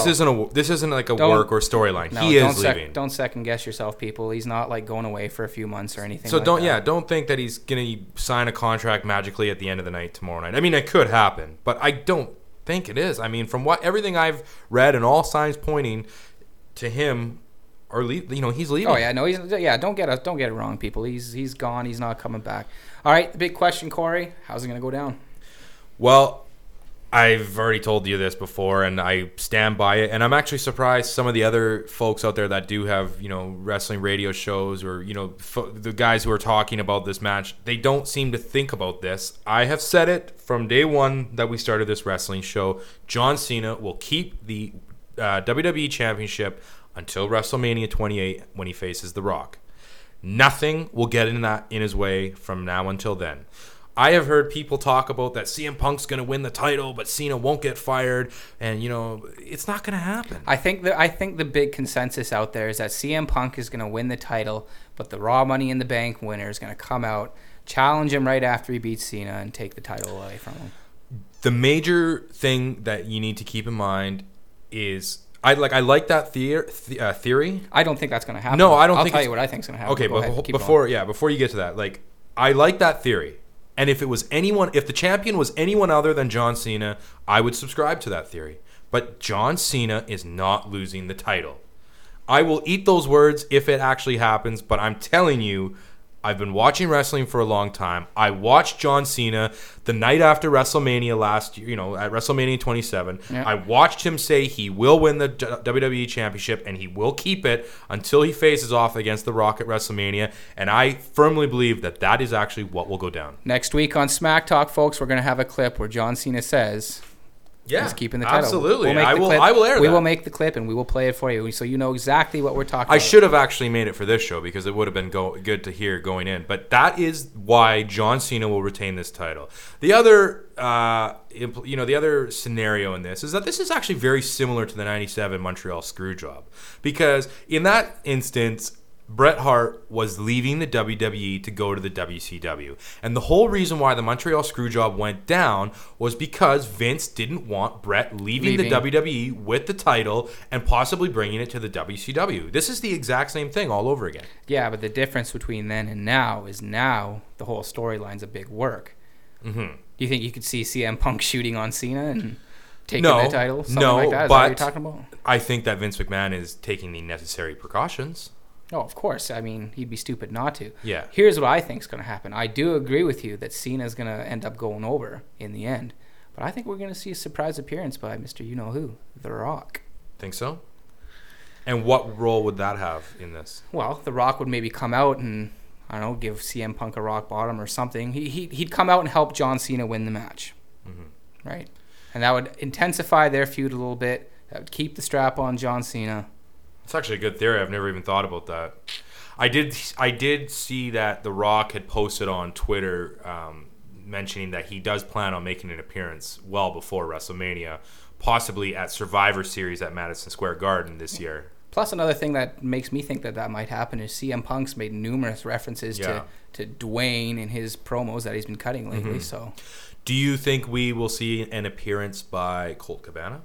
S9: like a work or storyline. He is leaving.
S10: Don't second guess yourself, people. He's not like going away for a few months or anything.
S9: So
S10: like
S9: don't think that he's gonna sign a contract magically at the end of the night tomorrow night. I mean, it could happen, but I don't think it is. I mean, from everything I've read and all signs pointing to him. Or he's leaving.
S10: Oh yeah, no, don't get it wrong, people. He's gone. He's not coming back. All right, the big question, Corey. How's it gonna go down?
S9: Well, I've already told you this before, and I stand by it. And I'm actually surprised some of the other folks out there that do have wrestling radio shows or the guys who are talking about this match, they don't seem to think about this. I have said it from day one that we started this wrestling show. John Cena will keep the WWE Championship until WrestleMania 28 when he faces The Rock. Nothing will get in his way from now until then. I have heard people talk about that CM Punk's going to win the title, but Cena won't get fired, and it's not going to happen.
S10: I think the big consensus out there is that CM Punk is going to win the title, but the Raw Money in the Bank winner is going to come out, challenge him right after he beats Cena, and take the title away from him.
S9: The major thing that you need to keep in mind is I like that theory.
S10: I don't think that's going to happen.
S9: No, I don't.
S10: I'll tell you what I think is going to happen.
S9: Okay, before you get to that, I like that theory. And if the champion was anyone other than John Cena, I would subscribe to that theory. But John Cena is not losing the title. I will eat those words if it actually happens, but I'm telling you, I've been watching wrestling for a long time. I watched John Cena the night after WrestleMania last year, at WrestleMania 27.
S10: Yeah.
S9: I watched him say he will win the WWE Championship and he will keep it until he faces off against The Rock at WrestleMania. And I firmly believe that that is actually what will go down.
S10: Next week on Smack Talk, folks, we're going to have a clip where John Cena says...
S9: Yeah,
S10: he's keeping the title.
S9: Absolutely.
S10: I will air that.
S9: We
S10: will make the clip and we will play it for you so you know exactly what we're talking about.
S9: I should have actually made it for this show because it would have been good to hear going in. But that is why John Cena will retain this title. The other, the other scenario in this is that this is actually very similar to the 97 Montreal Screwjob. Because in that instance, Bret Hart was leaving the WWE to go to the WCW. And the whole reason why the Montreal Screwjob went down was because Vince didn't want Bret leaving the WWE with the title and possibly bringing it to the WCW. This is the exact same thing all over again.
S10: Yeah, but the difference between then and now is now the whole storyline's a big work.
S9: Mm-hmm.
S10: Do you think you could see CM Punk shooting on Cena and taking the title? Something like that? Is that
S9: but
S10: what you're talking about?
S9: I think that Vince McMahon is taking the necessary precautions.
S10: Oh, of course. I mean, he'd be stupid not to.
S9: Yeah.
S10: Here's what I think is going to happen. I do agree with you that Cena's going to end up going over in the end. But I think we're going to see a surprise appearance by Mr. You-Know-Who, The Rock.
S9: Think so? And what role would that have in this?
S10: Well, The Rock would maybe come out and, I don't know, give CM Punk a rock bottom or something. He'd come out and help John Cena win the match. Mm-hmm. Right? And that would intensify their feud a little bit. That would keep the strap on John Cena.
S9: It's actually a good theory. I've never even thought about that. I did see that The Rock had posted on Twitter mentioning that he does plan on making an appearance well before WrestleMania, possibly at Survivor Series at Madison Square Garden this year.
S10: Plus, another thing that makes me think that might happen is CM Punk's made numerous references to Dwayne in his promos that he's been cutting lately.
S9: Mm-hmm.
S10: So,
S9: do you think we will see an appearance by Colt Cabana?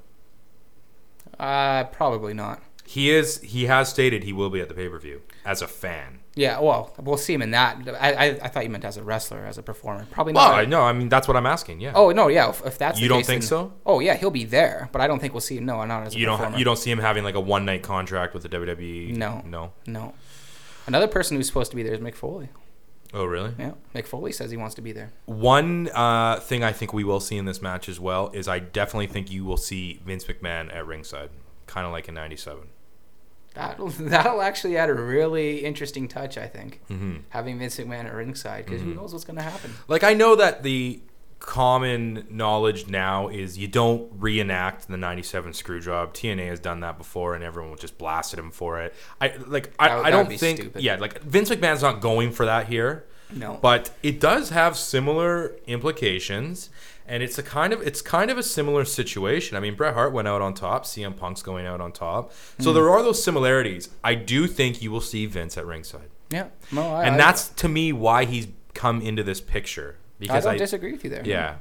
S10: Probably not.
S9: He has stated he will be at the pay-per-view as a fan.
S10: Yeah, well, we'll see him in that. I thought you meant as a wrestler, as a performer. Probably not.
S9: Well, no, I mean, that's what I'm asking, yeah.
S10: Oh, no, yeah, if that's
S9: you
S10: the
S9: don't
S10: case,
S9: think
S10: then,
S9: so?
S10: Oh, yeah, he'll be there, but I don't think we'll see him, not as a performer.
S9: You don't see him having like a one-night contract with the WWE?
S10: No. Another person who's supposed to be there is Mick Foley.
S9: Oh, really?
S10: Yeah, Mick Foley says he wants to be there.
S9: One thing I think we will see in this match as well is I definitely think you will see Vince McMahon at ringside, kind of like in 97.
S10: That'll actually add a really interesting touch, I think.
S9: Mm-hmm.
S10: Having Vince McMahon at ringside, because who knows what's going to happen.
S9: Like, I know that the common knowledge now is you don't reenact the 97 Screwjob. TNA has done that before, and everyone just blasted him for it. I don't think... Stupid. Yeah, like, Vince McMahon's not going for that here.
S10: No.
S9: But it does have similar implications, and it's kind of a similar situation. I mean, Bret Hart went out on top. CM Punk's going out on top. So there are those similarities. I do think you will see Vince at ringside.
S10: Yeah.
S9: No, that's, to me, why he's come into this picture. Because
S10: I don't disagree with you there.
S9: Yeah.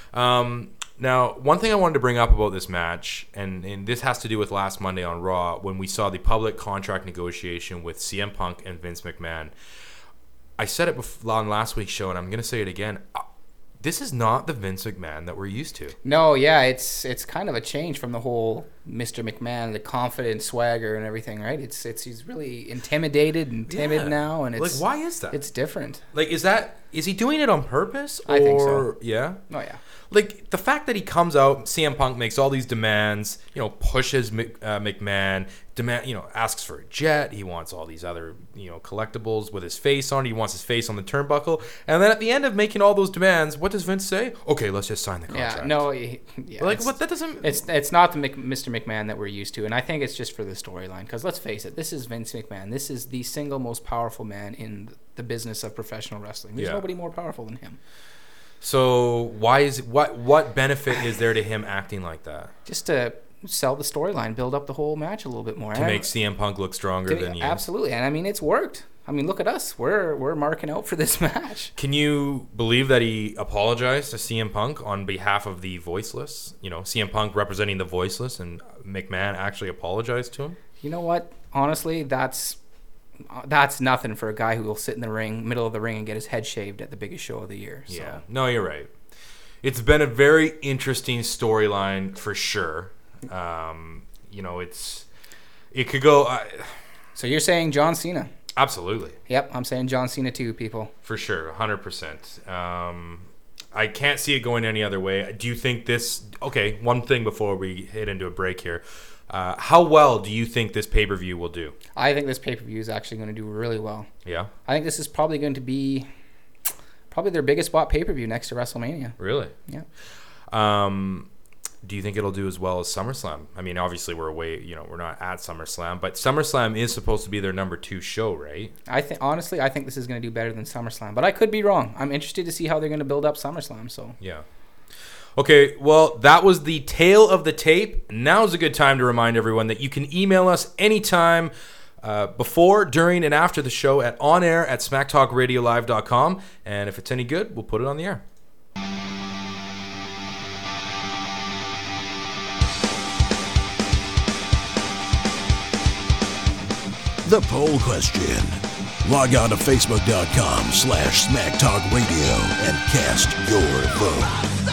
S9: Now, one thing I wanted to bring up about this match, and this has to do with last Monday on Raw, when we saw the public contract negotiation with CM Punk and Vince McMahon. I said it on last week's show, and I'm going to say it again. This is not the Vince McMahon that we're used to.
S10: No, yeah, it's kind of a change from the whole Mr. McMahon, the confident swagger and everything, right? He's really intimidated and timid now, and it's
S9: like, why is that?
S10: It's different.
S9: Like, is he doing it on purpose?
S10: I think so.
S9: Yeah.
S10: Oh yeah.
S9: Like, the fact that he comes out, CM Punk makes all these demands, pushes McMahon, asks for a jet. He wants all these other, collectibles with his face on it. He wants his face on the turnbuckle. And then at the end of making all those demands, what does Vince say? Okay, let's just sign the contract.
S10: Yeah, no.
S9: Like, what? That doesn't...
S10: It's not the Mr. McMahon that we're used to. And I think it's just for the storyline. Because let's face it, this is Vince McMahon. This is the single most powerful man in the business of professional wrestling. There's nobody more powerful than him.
S9: So what benefit is there to him acting like that?
S10: Just to sell the storyline, build up the whole match a little bit more.
S9: To make CM Punk look stronger than you.
S10: Absolutely. And I mean, it's worked. I mean, look at us. We're marking out for this match.
S9: Can you believe that he apologized to CM Punk on behalf of the voiceless? CM Punk representing the voiceless, and McMahon actually apologized to him?
S10: You know what? Honestly, that's that's nothing for a guy who will sit in the ring, middle of the ring, and get his head shaved at the biggest show of the year. So.
S9: Yeah. No, you're right. It's been a very interesting storyline for sure. It could go.
S10: So you're saying John Cena?
S9: Absolutely.
S10: Yep, I'm saying John Cena too, people.
S9: For sure, 100%. I can't see it going any other way. Do you think this... Okay, one thing before we hit into a break here. How well do you think this pay-per-view will do?
S10: I think this pay-per-view is actually going to do really well.
S9: Yeah?
S10: I think this is probably going to be their biggest bought pay-per-view next to WrestleMania.
S9: Really?
S10: Yeah.
S9: Do you think it'll do as well as SummerSlam? I mean, obviously we're away, we're not at SummerSlam, but SummerSlam is supposed to be their number 2 show, right?
S10: I think this is going to do better than SummerSlam, but I could be wrong. I'm interested to see how they're going to build up SummerSlam. So
S9: yeah. Okay, well, that was the tale of the tape. Now's a good time to remind everyone that you can email us anytime before, during, and after the show at onair@smacktalkradiolive.com, and if it's any good, we'll put it on the air.
S8: The poll question. Log on to Facebook.com/SmackTalkRadio and cast your vote.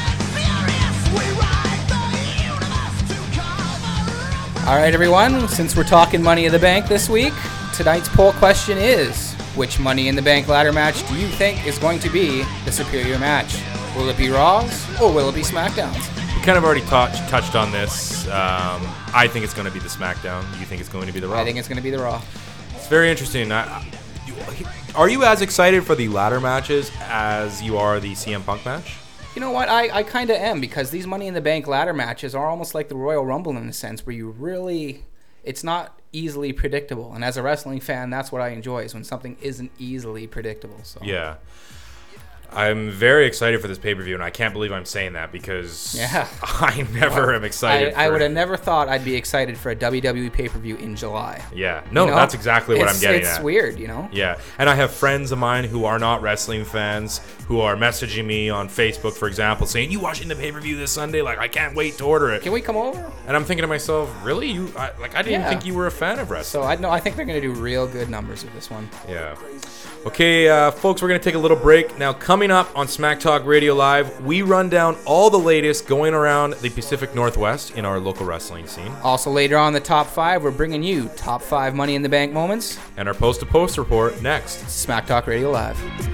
S10: All right, everyone, since we're talking Money in the Bank this week, tonight's poll question is, which Money in the Bank ladder match do you think is going to be the superior match? Will it be Raw's or will it be SmackDown's?
S9: We kind of already touched on this. I think it's going to be the SmackDown. You think it's going to be the Raw?
S10: I think it's going to be the Raw.
S9: It's very interesting. Are you as excited for the ladder matches as you are the CM Punk match?
S10: You know what? I kind of am, because these Money in the Bank ladder matches are almost like the Royal Rumble in the sense where it's not easily predictable. And as a wrestling fan, that's what I enjoy, is when something isn't easily predictable. So.
S9: Yeah. I'm very excited for this pay-per-view, and I can't believe I'm saying that because I never am excited.
S10: I would have never thought I'd be excited for a WWE pay-per-view in July.
S9: Yeah. No, that's exactly what I'm getting at.
S10: It's weird,
S9: Yeah. And I have friends of mine who are not wrestling fans who are messaging me on Facebook, for example, saying, "You watching the pay-per-view this Sunday? Like, I can't wait to order it.
S10: Can we come over?"
S9: And I'm thinking to myself, really? I didn't think you were a fan of wrestling.
S10: So I think they're going to do real good numbers with this one.
S9: Yeah. Okay, folks, we're going to take a little break. Now, coming up on Smack Talk Radio Live, we run down all the latest going around the Pacific Northwest in our local wrestling scene.
S10: Also, later on in the Top 5, we're bringing you Top 5 Money in the Bank moments.
S9: And our post-to-post report next.
S10: Smack Talk Radio Live.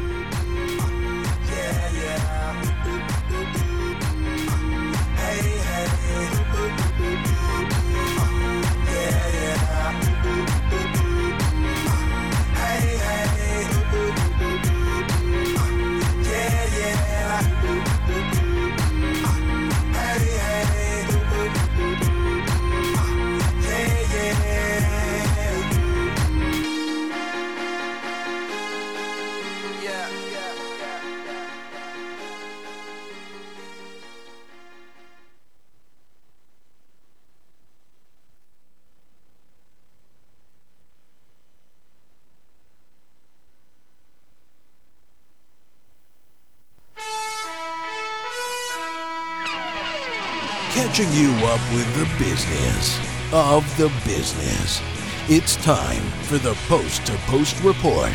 S8: Catching you up with the business of the business. It's time for the post-to-post report.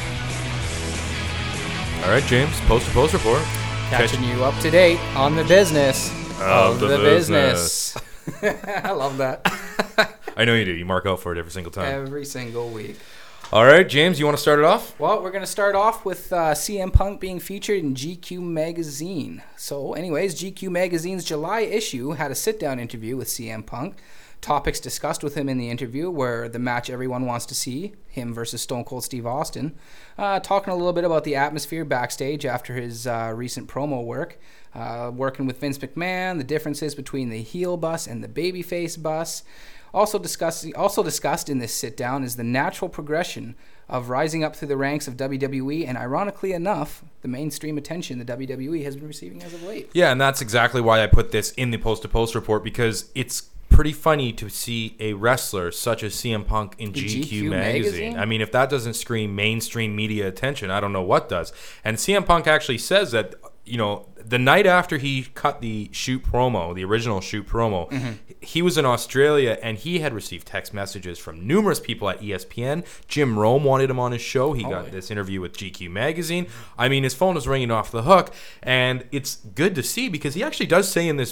S9: All right, James, post-to-post report.
S10: Catching you up to date on the business of the business. I love that.
S9: I know you do. You mark out for it every single time.
S10: Every single week.
S9: All right, James, you want to start it off?
S10: Well, we're going to start off with CM Punk being featured in GQ Magazine. So, anyways, GQ Magazine's July issue had a sit-down interview with CM Punk. Topics discussed with him in the interview were the match everyone wants to see, him versus Stone Cold Steve Austin. Talking a little bit about the atmosphere backstage after his recent promo work. Working with Vince McMahon, the differences between the heel bus and the babyface bus. Also discussed in this sit-down is the natural progression of rising up through the ranks of WWE, and ironically enough, the mainstream attention the WWE has been receiving as of late.
S9: Yeah, and that's exactly why I put this in the post-to-post report, because it's pretty funny to see a wrestler such as CM Punk in GQ Magazine. I mean, if that doesn't scream mainstream media attention, I don't know what does. And CM Punk actually says that the night after he cut the original shoot promo, he was in Australia and he had received text messages from numerous people at ESPN. Jim Rome wanted him on his show. He got this interview with GQ magazine. I mean, his phone was ringing off the hook, and it's good to see because he actually does say in this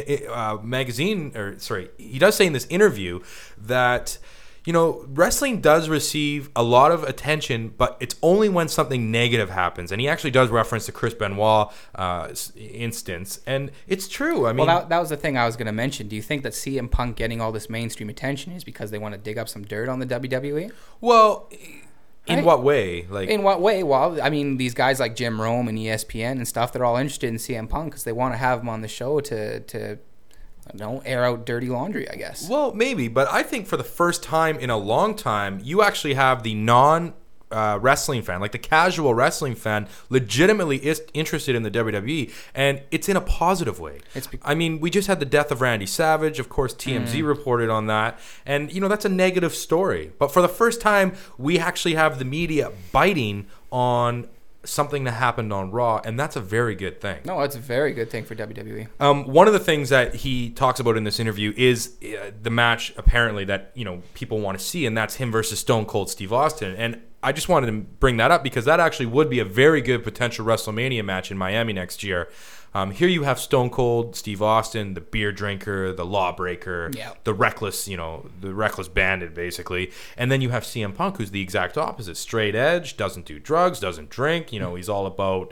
S9: he does say in this interview that wrestling does receive a lot of attention, but it's only when something negative happens. And he actually does reference the Chris Benoit instance. And it's true. I mean,
S10: well, that was the thing I was going to mention. Do you think that CM Punk getting all this mainstream attention is because they want to dig up some dirt on the WWE?
S9: Well, in what way?
S10: In what way? Well, I mean, these guys like Jim Rome and ESPN and stuff, they're all interested in CM Punk because they want to have him on the show to air out dirty laundry, I guess.
S9: Well, maybe, but I think for the first time in a long time, you actually have the non-wrestling fan, like the casual wrestling fan, legitimately is interested in the WWE, and it's in a positive way. I mean, we just had the death of Randy Savage. Of course, TMZ reported on that, and, that's a negative story. But for the first time, we actually have the media biting on something that happened on Raw, and that's a very good thing.
S10: No, it's a very good thing for WWE.
S9: One of the things that he talks about in this interview is the match, apparently, that people want to see, and that's him versus Stone Cold Steve Austin. And I just wanted to bring that up because that actually would be a very good potential WrestleMania match in Miami next year. Here you have Stone Cold Steve Austin, the beer drinker, the lawbreaker, the reckless bandit, basically. And then you have CM Punk, who's the exact opposite. Straight edge, doesn't do drugs, doesn't drink. He's all about,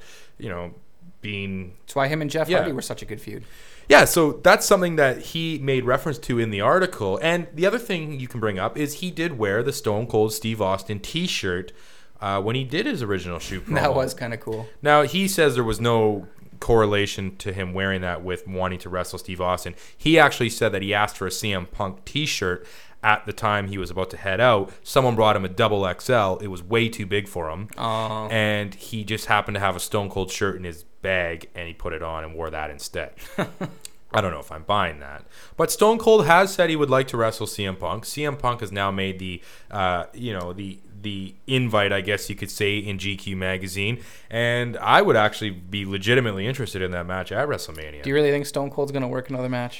S9: being...
S10: That's why him and Jeff Hardy were such a good feud.
S9: Yeah, so that's something that he made reference to in the article. And the other thing you can bring up is he did wear the Stone Cold Steve Austin t-shirt when he did his original shoot promo.
S10: That was kind of cool.
S9: Now, he says there was no correlation to him wearing that with wanting to wrestle Steve Austin. He actually said that he asked for a CM Punk t-shirt at the time he was about to head out. Someone brought him a double XL. It was way too big for him. And he just happened to have a Stone Cold shirt in his bag, and he put it on and wore that instead. I don't know if I'm buying that. But Stone Cold has said he would like to wrestle CM Punk. CM Punk has now made the invite, I guess you could say, in GQ magazine, and I would actually be legitimately interested in that match at WrestleMania.
S10: Do you really think Stone Cold's going to work another match?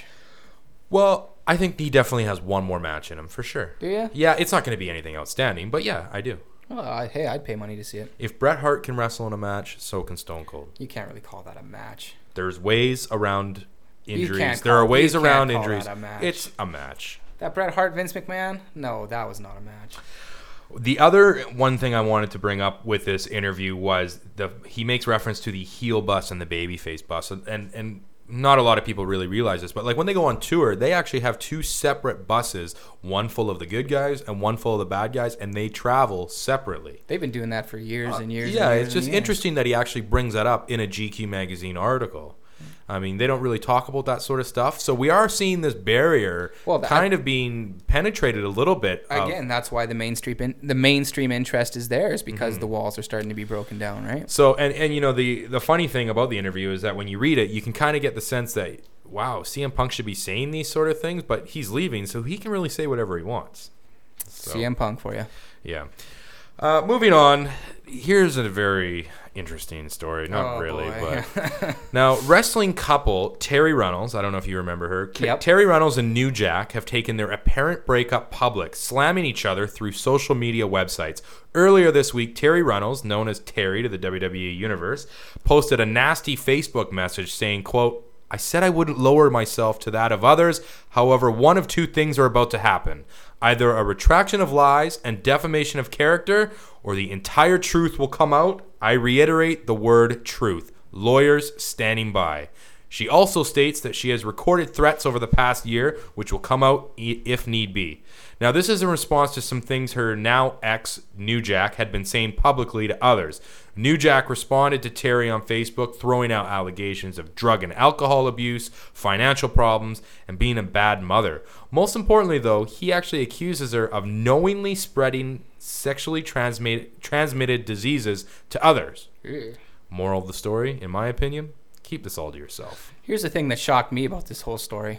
S9: Well, I think he definitely has one more match in him, for sure.
S10: Do you?
S9: Yeah, it's not going to be anything outstanding, but yeah, I do.
S10: Well, hey, I'd pay money to see it.
S9: If Bret Hart can wrestle in a match, so can Stone Cold.
S10: You can't really call that a match.
S9: There's ways around injuries. There are ways around injuries. It's a match.
S10: That Bret Hart Vince McMahon? No, that was not a match.
S9: The other one thing I wanted to bring up with this interview was he makes reference to the heel bus and the babyface bus, and not a lot of people really realize this, but like when they go on tour, they actually have two separate buses, one full of the good guys and one full of the bad guys, and they travel separately.
S10: They've been doing that for years and years.
S9: Yeah,
S10: and years
S9: it's just interesting that he actually brings that up in a GQ magazine article. I mean, they don't really talk about that sort of stuff. So we are seeing this barrier kind of being penetrated a little bit.
S10: Again, that's why the mainstream interest is there, is because the walls are starting to be broken down, right?
S9: So, and the funny thing about the interview is that when you read it, you can kind of get the sense that, wow, CM Punk should be saying these sort of things, but he's leaving, so he can really say whatever he wants. So,
S10: CM Punk for you.
S9: Yeah. Moving on, here's a very interesting story. Not really, but now wrestling couple Terry Runnels, I don't know if you remember her.
S10: Yep.
S9: Terry Runnels and New Jack have taken their apparent breakup public, slamming each other through social media websites. Earlier this week, Terry Runnels, known as Terry to the WWE universe, posted a nasty Facebook message saying, quote, "I said I wouldn't lower myself to that of others. However, one of two things are about to happen. Either a retraction of lies and defamation of character, or the entire truth will come out. I reiterate the word truth. Lawyers standing by." She also states that she has recorded threats over the past year, which will come out if need be. Now, this is in response to some things her now ex, New Jack, had been saying publicly to others. New Jack responded to Terry on Facebook, throwing out allegations of drug and alcohol abuse, financial problems, and being a bad mother. Most importantly, though, he actually accuses her of knowingly spreading sexually transmitted diseases to others. Moral of the story, in my opinion, keep this all to yourself.
S10: Here's the thing that shocked me about this whole story.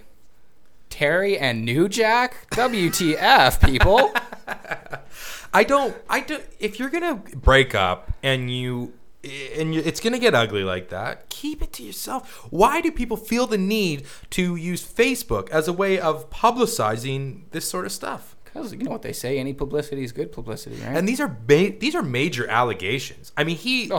S10: Terry and New Jack? WTF, people?
S9: I don't, if you're going to break up and you and it's going to get ugly like that, keep it to yourself. Why do people feel the need to use Facebook as a way of publicizing this sort of stuff?
S10: Because you know what they say, any publicity is good publicity, right?
S9: And these are major allegations. I mean, he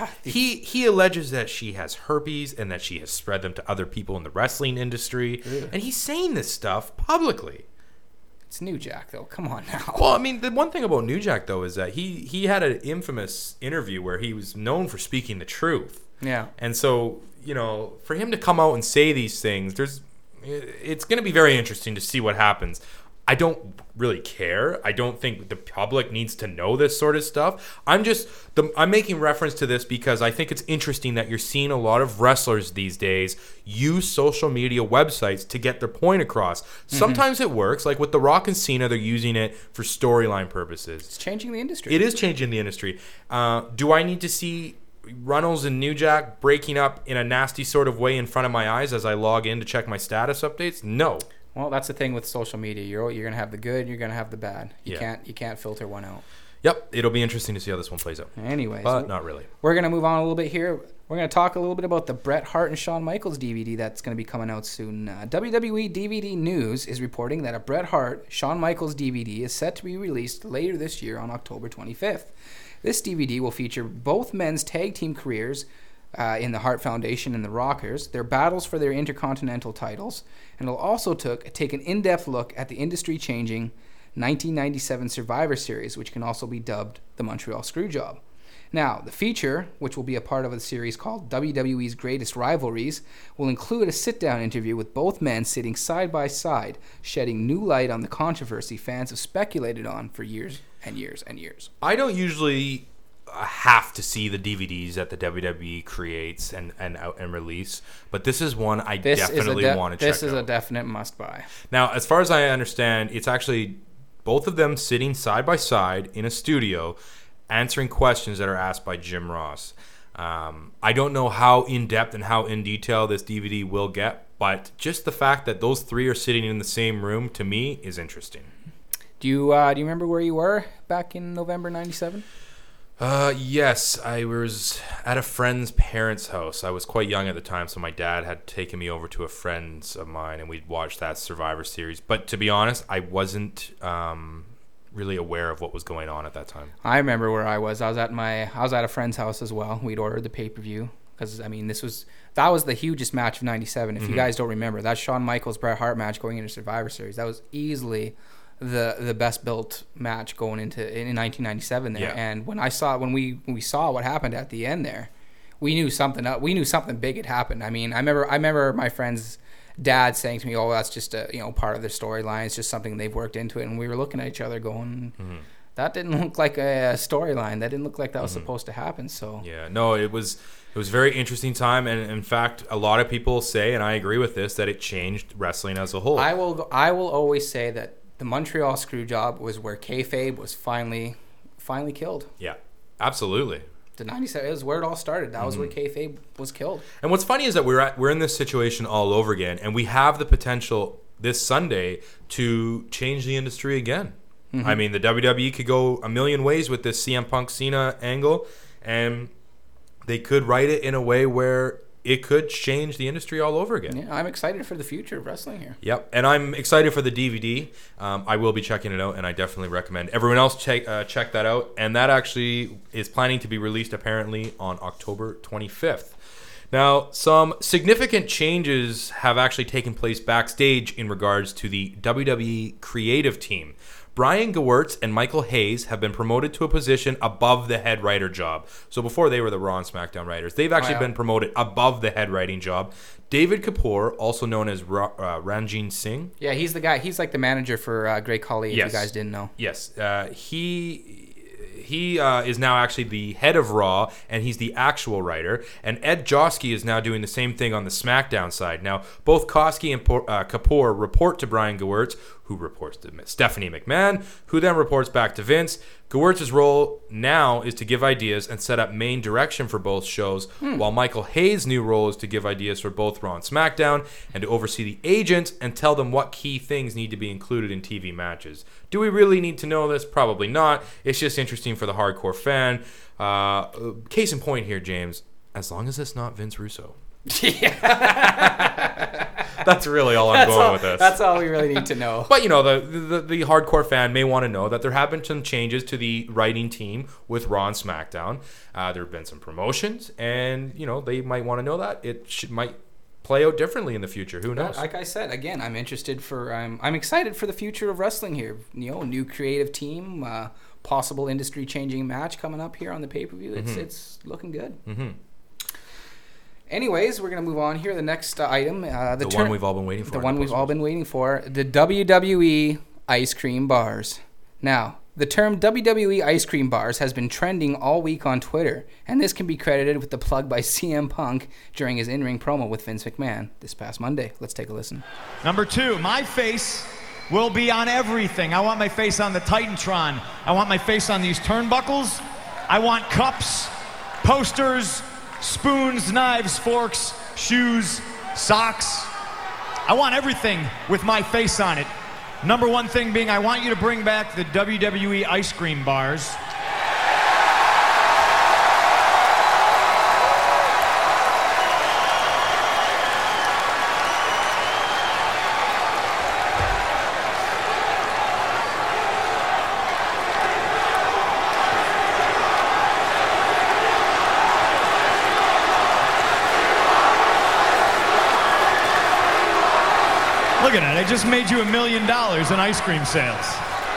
S9: alleges that she has herpes and that she has spread them to other people in the wrestling industry. Ugh. And he's saying this stuff publicly.
S10: It's New Jack, though. Come on now.
S9: Well, I mean, the one thing about New Jack, though, is that he had an infamous interview where he was known for speaking the truth.
S10: Yeah.
S9: And so, you know, for him to come out and say these things, it's going to be very interesting to see what happens. I don't really care. I don't think the public needs to know this sort of stuff. I'm making reference to this because I think it's interesting that you're seeing a lot of wrestlers these days use social media websites to get their point across. Sometimes it works. Like with The Rock and Cena, they're using it for storyline purposes.
S10: It's changing the industry.
S9: It is changing the industry. Do I need to see Runnels and New Jack breaking up in a nasty sort of way in front of my eyes as I log in to check my status updates? No.
S10: Well, that's the thing with social media. You're going to have the good, you're going to have the bad. You can't filter one out.
S9: Yep, it'll be interesting to see how this one plays out.
S10: Anyways,
S9: but not really.
S10: We're going to move on a little bit here. We're going to talk a little bit about the Bret Hart and Shawn Michaels DVD that's going to be coming out soon. WWE DVD News is reporting that a Bret Hart, Shawn Michaels DVD is set to be released later this year on October 25th. This DVD will feature both men's tag team careers in the Hart Foundation and the Rockers, their battles for their intercontinental titles, and it'll also take an in-depth look at the industry-changing 1997 Survivor Series, which can also be dubbed the Montreal Screwjob. Now, the feature, which will be a part of a series called WWE's Greatest Rivalries, will include a sit-down interview with both men sitting side by side, shedding new light on the controversy fans have speculated on for years and years and years.
S9: I don't usually have to see the DVDs that the WWE creates and release, but this is one I definitely want to check out.
S10: This is a definite must-buy.
S9: Now, as far as I understand, it's actually both of them sitting side by side in a studio answering questions that are asked by Jim Ross. I don't know how in-depth and how in detail this DVD will get, but just the fact that those three are sitting in the same room, to me, is interesting.
S10: Do you remember where you were back in November 97?
S9: Yes, I was at a friend's parents' house. I was quite young at the time, so my dad had taken me over to a friend's of mine, and we'd watched that Survivor Series. But to be honest, I wasn't really aware of what was going on at that time.
S10: I remember where I was. I was at a friend's house as well. We'd ordered the pay-per-view because that was the hugest match of '97. If you guys don't remember, that Shawn Michaels Bret Hart match going into Survivor Series, that was easily the best built match going in 1997 there. Yeah. And when we saw what happened at the end there, we knew something big had happened. I mean, I remember my friend's dad saying to me, "Oh, that's just a part of the storyline. It's just something they've worked into it." And we were looking at each other going, that didn't look like a storyline. That didn't look like that was supposed to happen. So
S9: yeah, no, it was a very interesting time, and in fact, a lot of people say, and I agree with this, that it changed wrestling as a whole.
S10: I will always say that the Montreal Screwjob was where kayfabe was finally killed.
S9: Yeah, absolutely.
S10: The 97 is where it all started. That was where kayfabe was killed.
S9: And what's funny is that we're in this situation all over again, and we have the potential this Sunday to change the industry again. I mean, the WWE could go a million ways with this CM Punk Cena angle, and they could write it in a way where it could change the industry all over again.
S10: Yeah, I'm excited for the future of wrestling here.
S9: Yep, and I'm excited for the DVD. I will be checking it out, and I definitely recommend everyone else check that out. And that actually is planning to be released apparently on October 25th. Now, some significant changes have actually taken place backstage in regards to the WWE creative team. Brian Gewirtz and Michael Hayes have been promoted to a position above the head writer job. So before they were the Raw and SmackDown writers, they've actually been promoted above the head writing job. David Kapoor, also known as Ranjin Singh.
S10: Yeah, he's the guy. He's like the manager for Great Khali, if you guys didn't know.
S9: Yes. He is now actually the head of Raw, and he's the actual writer. And Ed Josky is now doing the same thing on the SmackDown side. Now, both Koski and Kapoor report to Brian Gewirtz, who reports to Stephanie McMahon, who then reports back to Vince. Gewirtz's role now is to give ideas and set up main direction for both shows, while Michael Hayes' new role is to give ideas for both Raw and SmackDown and to oversee the agents and tell them what key things need to be included in TV matches. Do we really need to know this? Probably not. It's just interesting for the hardcore fan. Case in point here, James, as long as it's not Vince Russo. That's really all I'm going with this.
S10: That's all we really need to know.
S9: But, you know, the hardcore fan may want to know that there have been some changes to the writing team with Raw and SmackDown. There have been some promotions, and, you know, they might want to know that. It might play out differently in the future. Who knows?
S10: Like I said, again, I'm excited for the future of wrestling here. You know, new creative team, possible industry-changing match coming up here on the pay-per-view. It's looking good. Mm-hmm. Anyways, we're going to move on here. The next item. The
S9: one we've all been waiting for.
S10: The one we've all been waiting for. The WWE ice cream bars. Now, the term WWE ice cream bars has been trending all week on Twitter, and this can be credited with the plug by CM Punk during his in-ring promo with Vince McMahon this past Monday. Let's take a listen.
S18: Number 2, my face will be on everything. I want my face on the Titantron. I want my face on these turnbuckles. I want cups, posters, spoons, knives, forks, shoes, socks. I want everything with my face on it. Number 1 thing being, I want you to bring back the WWE ice cream bars. Look at that. I just made you $1 million in ice cream sales.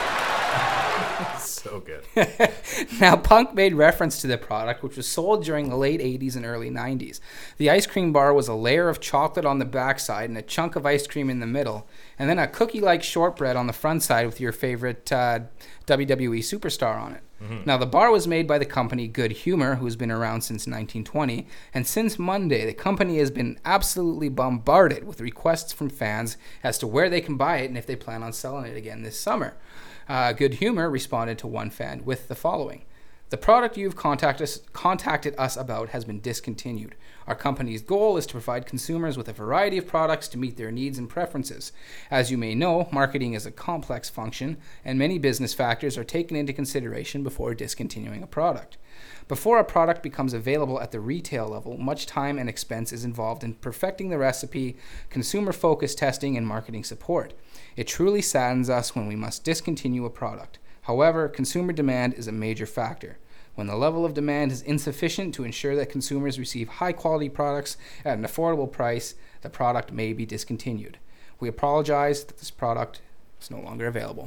S9: So good.
S10: Now, Punk made reference to the product, which was sold during the late 80s and early 90s. The ice cream bar was a layer of chocolate on the backside and a chunk of ice cream in the middle, and then a cookie-like shortbread on the front side with your favorite WWE superstar on it. Mm-hmm. Now, the bar was made by the company Good Humor, who's been around since 1920, and since Monday, the company has been absolutely bombarded with requests from fans as to where they can buy it and if they plan on selling it again this summer. Good Humor responded to one fan with the following. The product you've contacted us about has been discontinued. Our company's goal is to provide consumers with a variety of products to meet their needs and preferences. As you may know, marketing is a complex function, and many business factors are taken into consideration before discontinuing a product. Before a product becomes available at the retail level, much time and expense is involved in perfecting the recipe, consumer-focused testing, and marketing support. It truly saddens us when we must discontinue a product. However, consumer demand is a major factor. When the level of demand is insufficient to ensure that consumers receive high-quality products at an affordable price, the product may be discontinued. We apologize that this product is no longer available.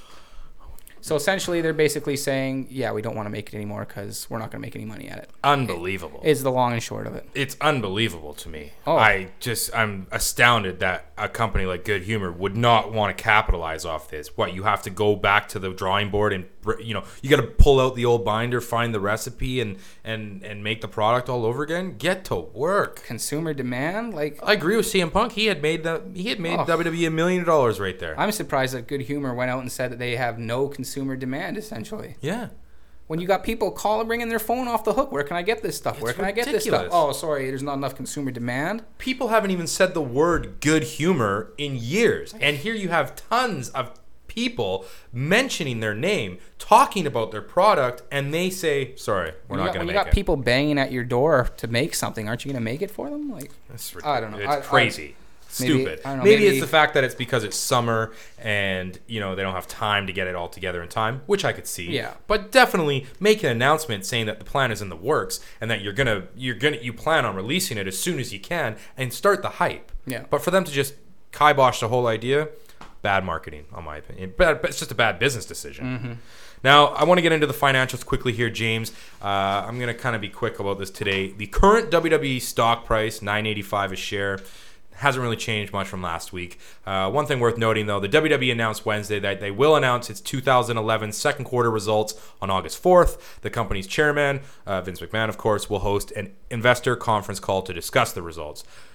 S10: So essentially, they're basically saying, yeah, we don't want to make it anymore because we're not going to make any money at it.
S9: Unbelievable.
S10: Is the long and short of it.
S9: It's unbelievable to me.
S10: Oh.
S9: I'm astounded that a company like Good Humor would not want to capitalize off this. What, you have to go back to the drawing board and, you know, you got to pull out the old binder, find the recipe, and make the product all over again? Get to work.
S10: Consumer demand? Like,
S9: I agree with CM Punk. He had made WWE $1 million right there.
S10: I'm surprised that Good Humor went out and said that they have no consumer demand, essentially.
S9: Yeah.
S10: When you got people bringing their phone off the hook, where can I get this stuff? Where can I get this stuff? Oh, sorry, there's not enough consumer demand.
S9: People haven't even said the word Good Humor in years. And here you have tons of people mentioning their name, talking about their product, and they say, sorry, we're not going to make it.
S10: When you got people banging at your door to make something, aren't you going to make it for them? Like,
S9: that's ridiculous.
S10: I don't know.
S9: It's crazy. Stupid. Maybe it's the fact that it's because it's summer and, you know, they don't have time to get it all together in time, which I could see.
S10: Yeah.
S9: But definitely make an announcement saying that the plan is in the works and that you plan on releasing it as soon as you can and start the hype.
S10: Yeah.
S9: But for them to just kibosh the whole idea, bad marketing, in my opinion. It's just a bad business decision.
S10: Mm-hmm.
S9: Now, I want to get into the financials quickly here, James. I'm going to kind of be quick about this today. The current WWE stock price, $9.85 a share, hasn't really changed much from last week. One thing worth noting, though, the WWE announced Wednesday that they will announce its 2011 second quarter results on August 4th. The company's chairman, Vince McMahon, of course, will host an investor conference call to discuss the results.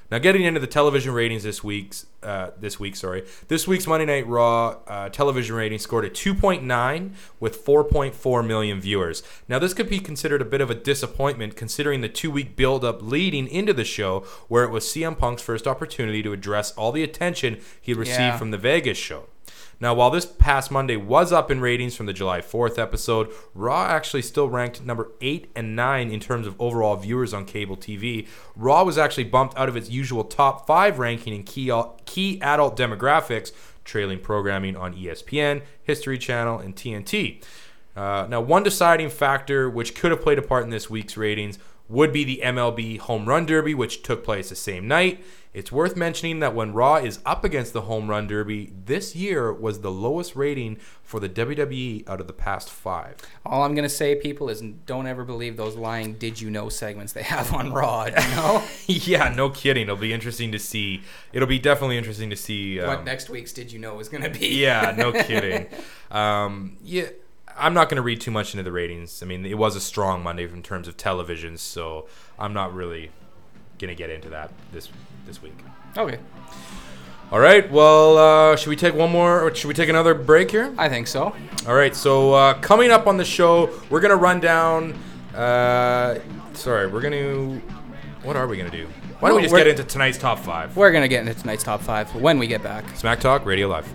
S9: Now, getting into the television ratings this week's Monday Night Raw television rating scored a 2.9 with 4.4 million viewers. Now, this could be considered a bit of a disappointment considering the 2-week build-up leading into the show, where it was CM Punk's first opportunity to address all the attention he received from the Vegas show. Now, while this past Monday was up in ratings from the July 4th episode, Raw actually still ranked number 8 and 9 in terms of overall viewers on cable TV. Raw was actually bumped out of its usual top 5 ranking in key adult demographics, trailing programming on ESPN, History Channel, and TNT. Now, one deciding factor which could have played a part in this week's ratings would be the MLB Home Run Derby, which took place the same night. It's worth mentioning that when Raw is up against the Home Run Derby, this year was the lowest rating for the WWE out of the past 5.
S10: All I'm going to say, people, is don't ever believe those lying Did You Know segments they have on Raw, you know?
S9: Yeah, no kidding. It'll be interesting to see. It'll be definitely interesting to see.
S10: What next week's Did You Know is going to be.
S9: Yeah, no kidding. Yeah. I'm not going to read too much into the ratings. I mean, it was a strong Monday in terms of television, so I'm not really going to get into that this week.
S10: Okay.
S9: All right. Well, should we take one more, or should we take another break here?
S10: I think so.
S9: All right. So coming up on the show, we're going to run down. What are we going to do? Why don't we just get into tonight's top 5?
S10: We're going to get into tonight's top 5 when we get back.
S9: Smack Talk Radio Live.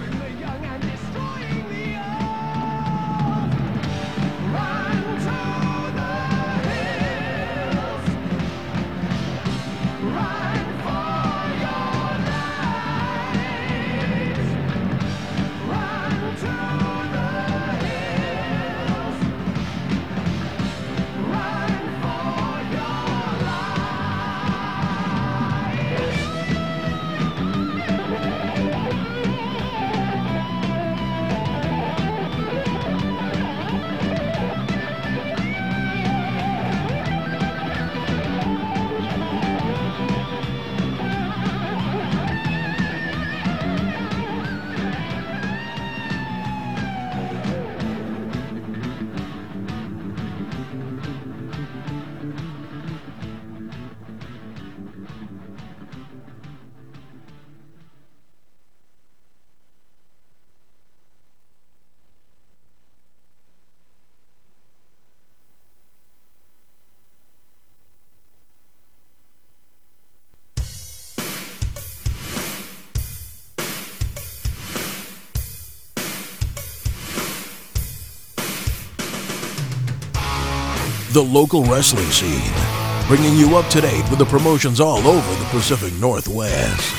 S8: The local wrestling scene, bringing you up to date with the promotions all over the Pacific Northwest.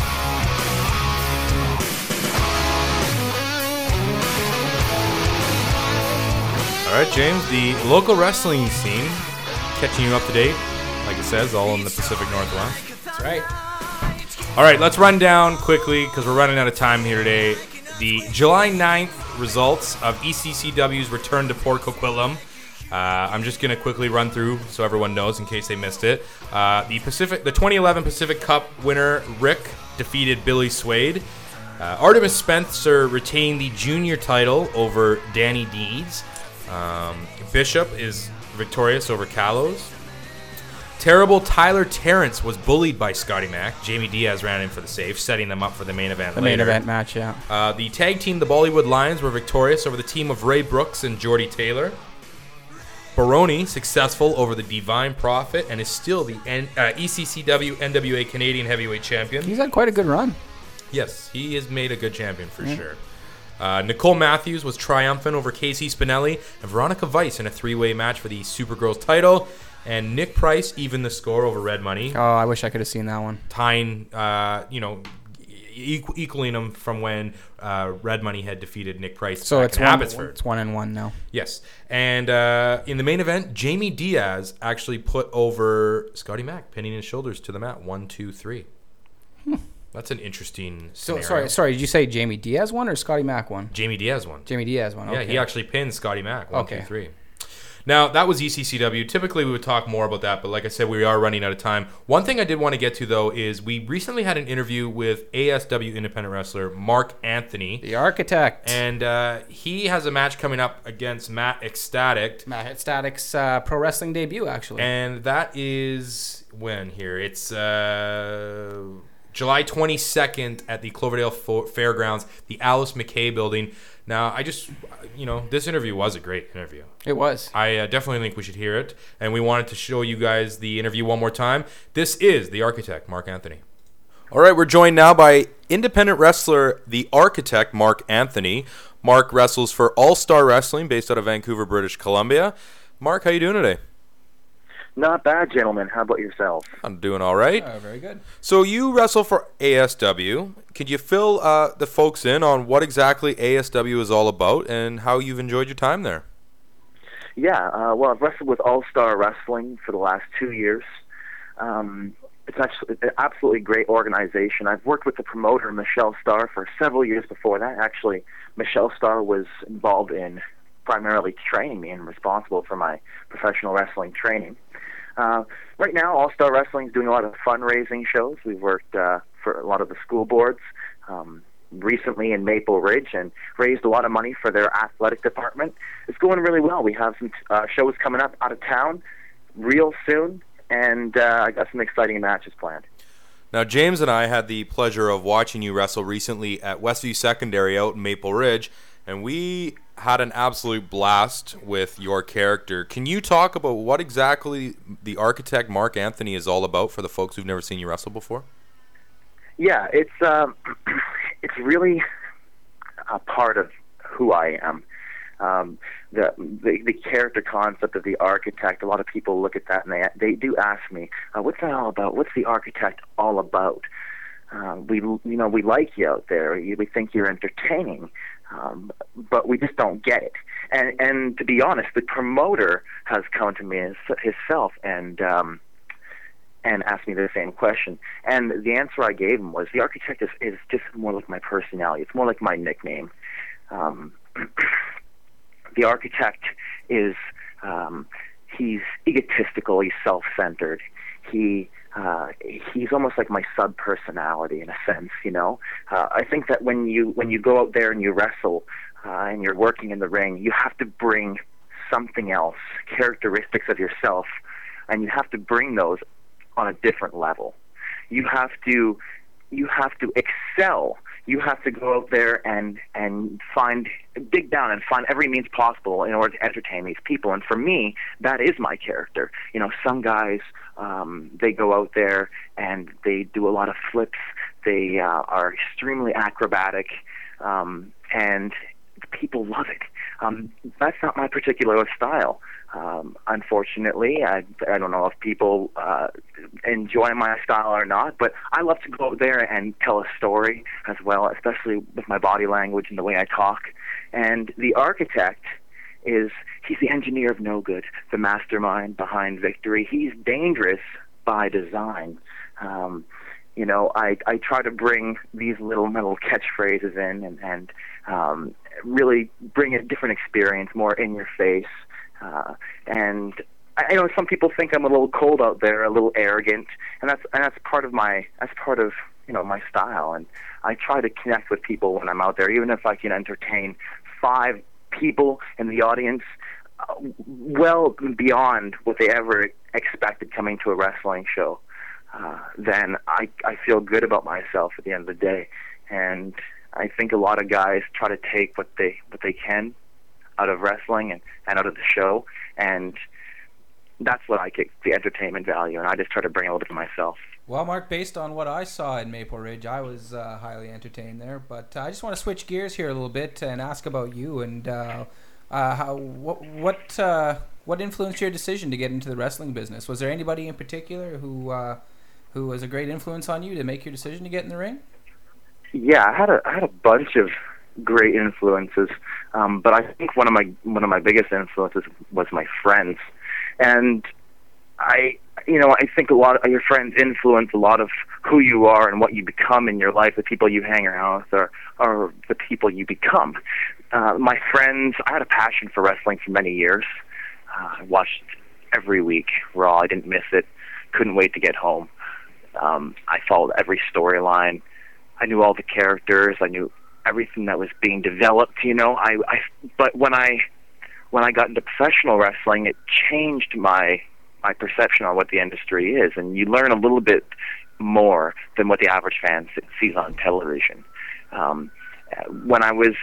S9: All right, James, the local wrestling scene, catching you up to date, like it says, all in the Pacific Northwest.
S10: That's right.
S9: All right, let's run down quickly, because we're running out of time here today, the July 9th results of ECCW's return to Port Coquitlam. I'm just going to quickly run through so everyone knows in case they missed it. The 2011 Pacific Cup winner, Rick, defeated Billy Swade. Artemis Spencer retained the junior title over Danny Deeds. Bishop is victorious over Callows. Terrible Tyler Terrence was bullied by Scotty Mack. Jamie Diaz ran in for the save, setting them up for the main event later.
S10: The main event match, yeah.
S9: The tag team, the Bollywood Lions, were victorious over the team of Ray Brooks and Jordy Taylor. Baroni successful over the Divine Prophet and is still the ECCW NWA Canadian Heavyweight Champion.
S10: He's had quite a good run.
S9: Yes, he has made a good champion for sure. Nicole Matthews was triumphant over Casey Spinelli and Veronica Weiss in a 3-way match for the Supergirls title. And Nick Price evened the score over Red Money.
S10: Oh, I wish I could have seen that one.
S9: Tying, equaling them from when Red Money had defeated Nick Price.
S10: So it's
S9: Abbotsford.
S10: It's 1-1 now.
S9: Yes, and in the main event, Jamie Diaz actually put over Scotty Mack, pinning his shoulders to the mat. 1, 2, 3. That's an interesting scenario.
S10: Sorry. Did you say Jamie Diaz won or Scotty Mack won?
S9: Jamie Diaz won.
S10: Jamie Diaz won. Okay.
S9: Yeah, he actually pinned Scotty Mack. 1, 2, 3. Now, that was ECCW. Typically, we would talk more about that, but like I said, we are running out of time. One thing I did want to get to, though, is we recently had an interview with ASW independent wrestler Mark Anthony.
S10: The Architect.
S9: And he has a match coming up against Matt Ecstatic.
S10: Matt Ecstatic's pro wrestling debut, actually.
S9: And that is when here? It's July 22nd at the Cloverdale Fairgrounds, the Alice McKay building. Now, this interview was a great interview.
S10: It was.
S9: I definitely think we should hear it. And we wanted to show you guys the interview one more time. This is The Architect, Mark Anthony. All right, we're joined now by independent wrestler, The Architect, Mark Anthony. Mark wrestles for All Star Wrestling based out of Vancouver, British Columbia. Mark, how you doing today?
S19: Not bad, gentlemen. How about yourself?
S9: I'm doing all right.
S10: Very good.
S9: So you wrestle for ASW. Could you fill the folks in on what exactly ASW is all about and how you've enjoyed your time there?
S19: Yeah, well, I've wrestled with All Star Wrestling for the last 2 years. It's actually an absolutely great organization. I've worked with the promoter, Michelle Starr, for several years before that. Actually, Michelle Starr was involved in primarily training me and responsible for my professional wrestling training. Right now, All Star Wrestling is doing a lot of fundraising shows. We've worked for a lot of the school boards recently in Maple Ridge and raised a lot of money for their athletic department. It's going really well. We have some shows coming up out of town real soon, and I got some exciting matches planned.
S9: Now, James and I had the pleasure of watching you wrestle recently at Westview Secondary out in Maple Ridge, and we had an absolute blast with your character. Can you talk about what exactly The Architect Mark Anthony is all about for the folks who've never seen you wrestle before?
S19: Yeah, it's really a part of who I am. The character concept of the Architect, a lot of people look at that and they do ask me, what's that all about? What's the Architect all about? We like you out there. We think you're entertaining. But we just don't get it. And to be honest, the promoter has come to me himself and asked me the same question. And the answer I gave him was, the Architect is just more like my personality. It's more like my nickname. The Architect is, he's egotistical, he's self-centered. He's almost like my sub-personality in a sense, you know. I think that when you go out there and you wrestle and you're working in the ring, you have to bring something else, characteristics of yourself, and you have to bring those on a different level. You have to excel. You have to go out there and dig down and find every means possible in order to entertain these people. And for me, that is my character. You know, some guys, they go out there and they do a lot of flips. They are extremely acrobatic, and people love it. That's not my particular style. Unfortunately, I don't know if people enjoy my style or not, but I love to go out there and tell a story as well, especially with my body language and the way I talk. And the Architect he's the engineer of no good, the mastermind behind victory. He's dangerous by design. You know, I try to bring these little catchphrases in and really bring a different experience, more in your face. And I know some people think I'm a little cold out there, a little arrogant, and that's part of my style. And I try to connect with people when I'm out there, even if I can entertain 5 people in the audience, well beyond what they ever expected coming to a wrestling show. Then I feel good about myself at the end of the day. And I think a lot of guys try to take what they can out of wrestling and out of the show, and that's what I get, the entertainment value, and I just try to bring a little bit of myself.
S10: Well, Mark, based on what I saw in Maple Ridge, I was highly entertained there, but I just want to switch gears here a little bit and ask about you and what influenced your decision to get into the wrestling business? Was there anybody in particular who was a great influence on you to make your decision to get in the ring?
S19: Yeah, I had a bunch of great influences, but I think one of my biggest influences was my friends, and I think a lot of your friends influence a lot of who you are and what you become in your life. The people you hang around with are the people you become. My friends, I had a passion for wrestling for many years. I watched every week Raw. I didn't miss it. Couldn't wait to get home. I followed every storyline. I knew all the characters. I knew everything that was being developed. But when I got into professional wrestling, it changed my perception on what the industry is, and you learn a little bit more than what the average fan sees on television. When I was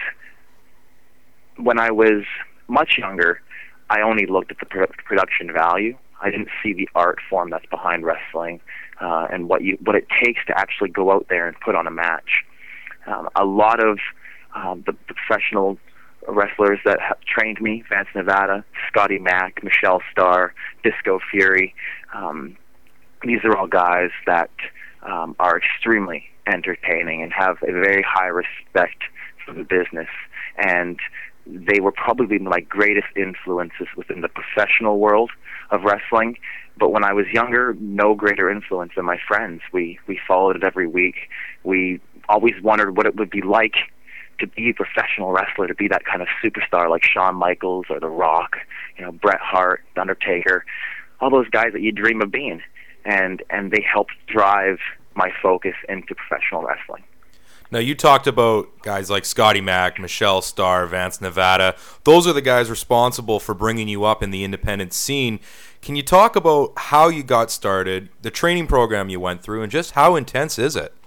S19: much younger, I only looked at the production value. I didn't see the art form that's behind wrestling, and what it takes to actually go out there and put on a match. A lot of the professional wrestlers that have trained me, Vance Nevada, Scotty Mack, Michelle Starr, Disco Fury, these are all guys that are extremely entertaining and have a very high respect for the business. And they were probably my greatest influences within the professional world of wrestling. But when I was younger, no greater influence than my friends. We followed it every week. We always wondered what it would be like to be a professional wrestler, to be that kind of superstar like Shawn Michaels or The Rock, Bret Hart, The Undertaker, all those guys that you dream of being. And they helped drive my focus into professional wrestling.
S9: Now, you talked about guys like Scotty Mack, Michelle Starr, Vance Nevada. Those are the guys responsible for bringing you up in the independent scene. Can you talk about how you got started, the training program you went through, and just how intense is it?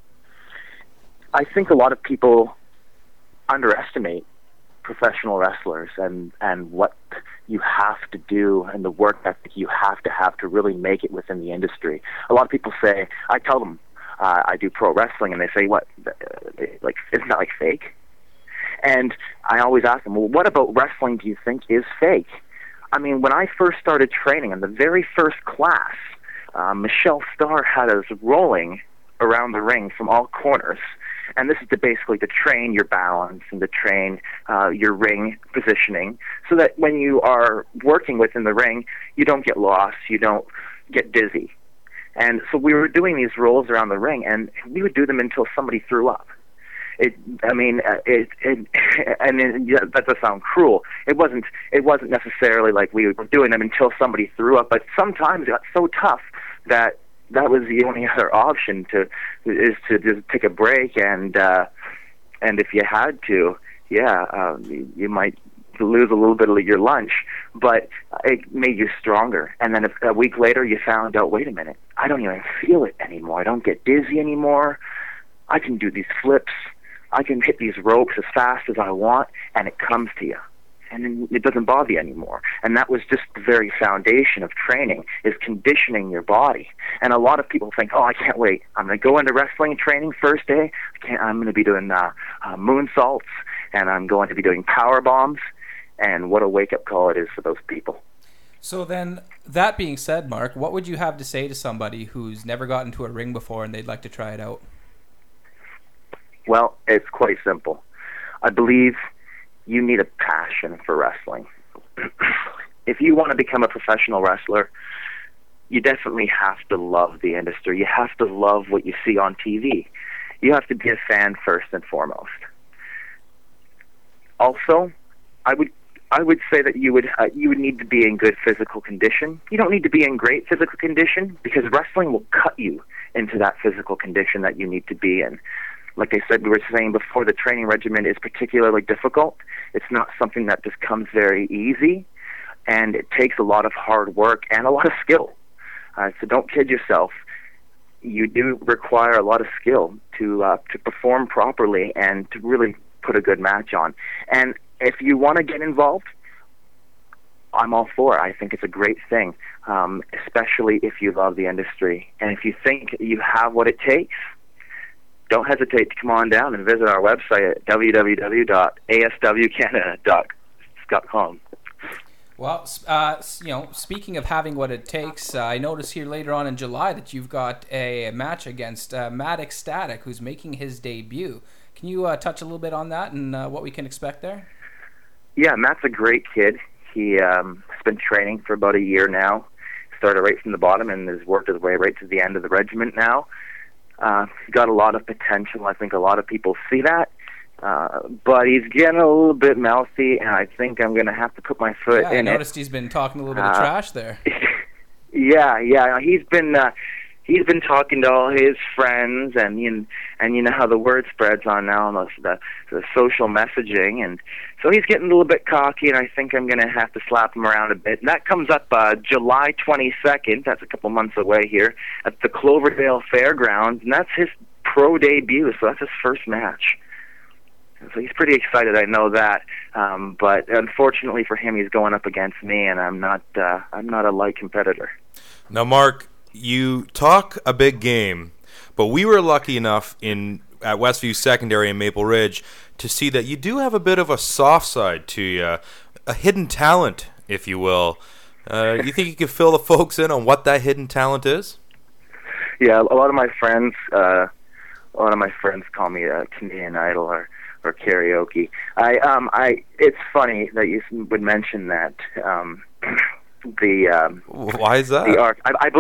S19: I think a lot of people underestimate professional wrestlers and what you have to do and the work ethic you have to really make it within the industry. A lot of people say, I tell them I do pro wrestling, and they say, what, like, isn't that like fake? And I always ask them, well, what about wrestling do you think is fake? I mean, when I first started training in the very first class, Michelle Starr had us rolling around the ring from all corners. And this is basically to train your balance and to train your ring positioning so that when you are working within the ring, you don't get lost, you don't get dizzy. And so we were doing these rolls around the ring, and we would do them until somebody threw up. That does sound cruel. It wasn't necessarily like we were doing them until somebody threw up, but sometimes it got so tough that was the only other option to just take a break, and if you had to, you might lose a little bit of your lunch, but it made you stronger. And then a week later, you found out, wait a minute, I don't even feel it anymore. I don't get dizzy anymore. I can do these flips. I can hit these ropes as fast as I want, and it comes to you. And then it doesn't bother you anymore. And that was just the very foundation of training, is conditioning your body. And a lot of people think, oh, I can't wait. I'm going to go into wrestling training first day. I'm going to be doing moonsaults, and I'm going to be doing power bombs. And what a wake-up call it is for those people.
S10: So then, that being said, Mark, what would you have to say to somebody who's never gotten into a ring before and they'd like to try it out?
S19: Well, it's quite simple. I believe you need a passion for wrestling. If you want to become a professional wrestler, you definitely have to love the industry. You have to love what you see on TV. You have to be a fan first and foremost. Also, I would say that you would need to be in good physical condition. You don't need to be in great physical condition, because wrestling will cut you into that physical condition that you need to be in. Like I said, we were saying before, the training regimen is particularly difficult. It's not something that just comes very easy, and it takes a lot of hard work and a lot of skill. So don't kid yourself. You do require a lot of skill to perform properly and to really put a good match on. And if you want to get involved, I'm all for it. I think it's a great thing, especially if you love the industry. And if you think you have what it takes, don't hesitate to come on down and visit our website at www.aswcanada.com.
S10: Well, speaking of having what it takes, I noticed here later on in July that you've got a match against Matt Ecstatic, who's making his debut. Can you touch a little bit on that and what we can expect there?
S19: Yeah, Matt's a great kid. He has been training for about a year now. Started right from the bottom and has worked his way right to the end of the regiment now. He's got a lot of potential. I think a lot of people see that. But he's getting a little bit mouthy, and I think I'm going to have to put my foot in it.
S10: I noticed he's been talking a little bit of trash there.
S19: Yeah. He's been talking to all his friends, and you know how the word spreads on now, the social messaging, and so he's getting a little bit cocky, and I think I'm going to have to slap him around a bit. And that comes up July 22nd. That's a couple months away here at the Cloverdale Fairgrounds, and that's his pro debut. So that's his first match. So he's pretty excited, I know that. But unfortunately for him, he's going up against me, and I'm not a light competitor.
S9: Now, Mark, you talk a big game, but we were lucky enough at Westview Secondary in Maple Ridge to see that you do have a bit of a soft side to you, a hidden talent, if you will. You think you could fill the folks in on what that hidden talent is?
S19: Yeah, a lot of my friends call me a Canadian Idol or karaoke. It's funny that you would mention that.
S9: Why is that?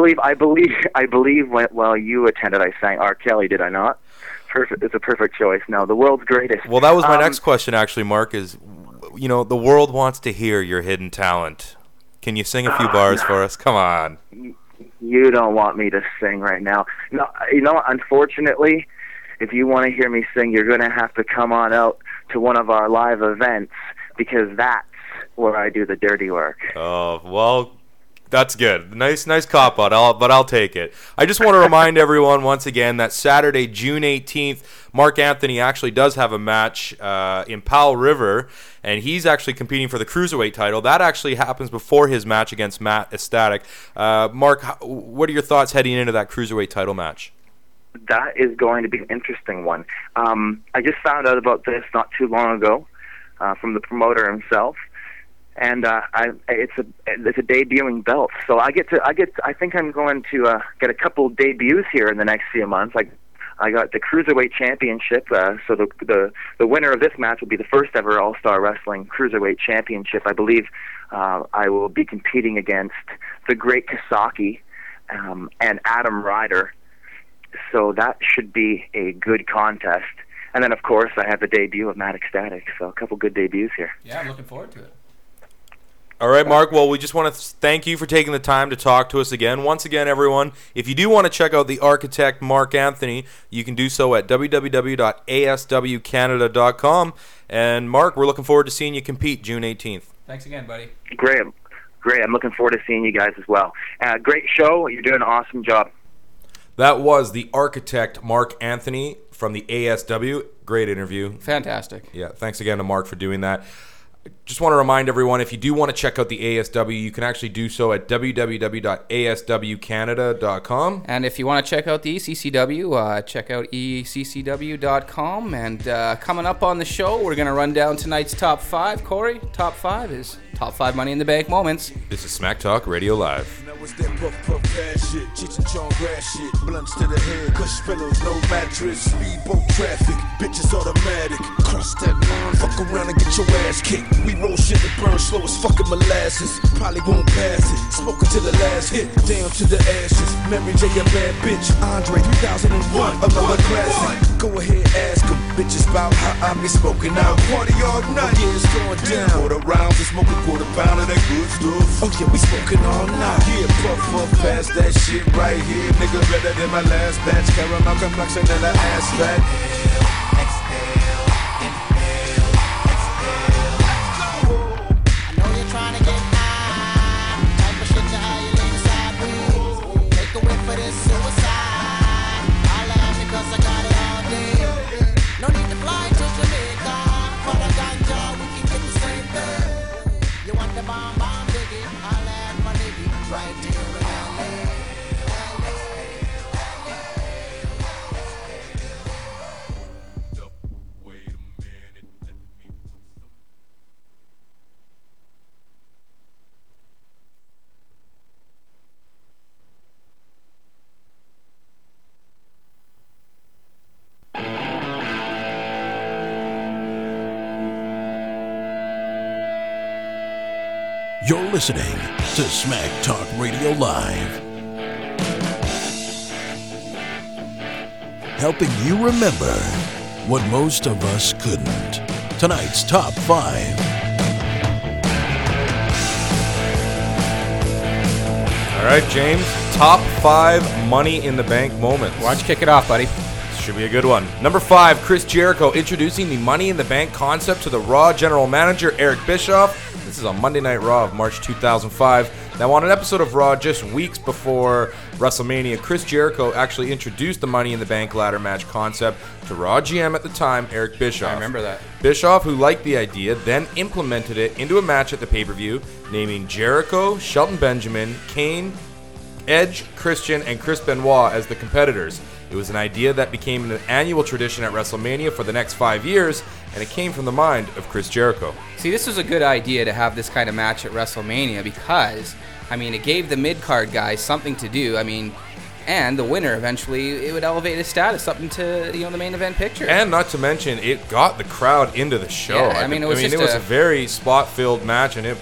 S19: I believe while you attended, I sang R. Kelly. Did I not? Perfect. It's a perfect choice. No, the world's greatest.
S9: Well, that was my next question, actually, Mark. Is the world wants to hear your hidden talent. Can you sing a few bars for us? Come on.
S19: You don't want me to sing right now. No, unfortunately, if you want to hear me sing, you're going to have to come on out to one of our live events, because that's where I do the dirty work.
S9: Oh, well, that's good. Nice cop-out, but I'll take it. I just want to remind everyone once again that Saturday, June 18th, Mark Anthony actually does have a match in Powell River, and he's actually competing for the Cruiserweight title. That actually happens before his match against Matt Ecstatic. Mark, what are your thoughts heading into that Cruiserweight title match?
S19: That is going to be an interesting one. I just found out about this not too long ago from the promoter himself. And it's a debuting belt, so I think I'm going to get a couple debuts here in the next few months. I got the Cruiserweight Championship, so the winner of this match will be the first ever All-Star Wrestling Cruiserweight Championship. I believe I will be competing against the Great Kasaki and Adam Ryder, so that should be a good contest. And then, of course, I have the debut of Matt Ecstatic, so a couple good debuts here.
S10: Yeah, I'm looking forward to it.
S9: All right, Mark. Well, we just want to thank you for taking the time to talk to us again. Once again, everyone, if you do want to check out the architect, Mark Anthony, you can do so at www.aswcanada.com. And, Mark, we're looking forward to seeing you compete June 18th.
S10: Thanks again, buddy.
S19: Great. I'm looking forward to seeing you guys as well. Great show. You're doing an awesome job.
S9: That was the architect, Mark Anthony, from the ASW. Great interview.
S10: Fantastic.
S9: Yeah, thanks again to Mark for doing that. Just want to remind everyone, if you do want to check out the ASW, you can actually do so at www.aswcanada.com.
S10: And if you want to check out the ECCW, check out eccw.com. And coming up on the show, we're going to run down tonight's top 5. Corey, top 5 is top 5 Money in the Bank moments.
S9: This is Smack Talk Radio Live.
S20: Was that puff ass shit, Cheech and Chong grass shit, blunts to the head, cush pillows, no mattress, speedboat traffic, bitches automatic, cross that line, fuck around and get your ass kicked. We roll shit that burn slow as fucking molasses, probably won't pass it. Smoking to the last hit, down to the ashes. Mary J, a bad bitch. Andre 3001, another classic. Go ahead, ask them bitches about how I be smoking out. Party all night, yeah, it's going down. Quarter rounds and smoking quarter pound of that good stuff. Oh yeah, we smoking all night. Yeah, puff pass that shit right here, nigga. Better than my last batch. Caramel complexion and an ass fat.
S8: You're listening to Smack Talk Radio Live. Helping you remember what most of us couldn't. Tonight's Top 5.
S9: All right, James, top 5 Money in the Bank moments.
S10: Why don't you kick it off, buddy?
S9: Should be a good one. Number 5, Chris Jericho introducing the Money in the Bank concept to the Raw general manager, Eric Bischoff. This is on Monday Night Raw of March 2005. Now, on an episode of Raw just weeks before WrestleMania, Chris Jericho actually introduced the Money in the Bank ladder match concept to Raw GM at the time, Eric Bischoff.
S10: I remember that.
S9: Bischoff, who liked the idea, then implemented it into a match at the pay-per-view, naming Jericho, Shelton Benjamin, Kane, Edge, Christian, and Chris Benoit as the competitors. It was an idea that became an annual tradition at WrestleMania for the next 5 years, and it came from the mind of Chris Jericho.
S10: See, this was a good idea to have this kind of match at WrestleMania because, I mean, it gave the mid-card guys something to do. I mean, and the winner eventually, it would elevate his status up into, the main event picture.
S9: And not to mention, it got the crowd into the show.
S10: Yeah, it was
S9: a very spot-filled match, and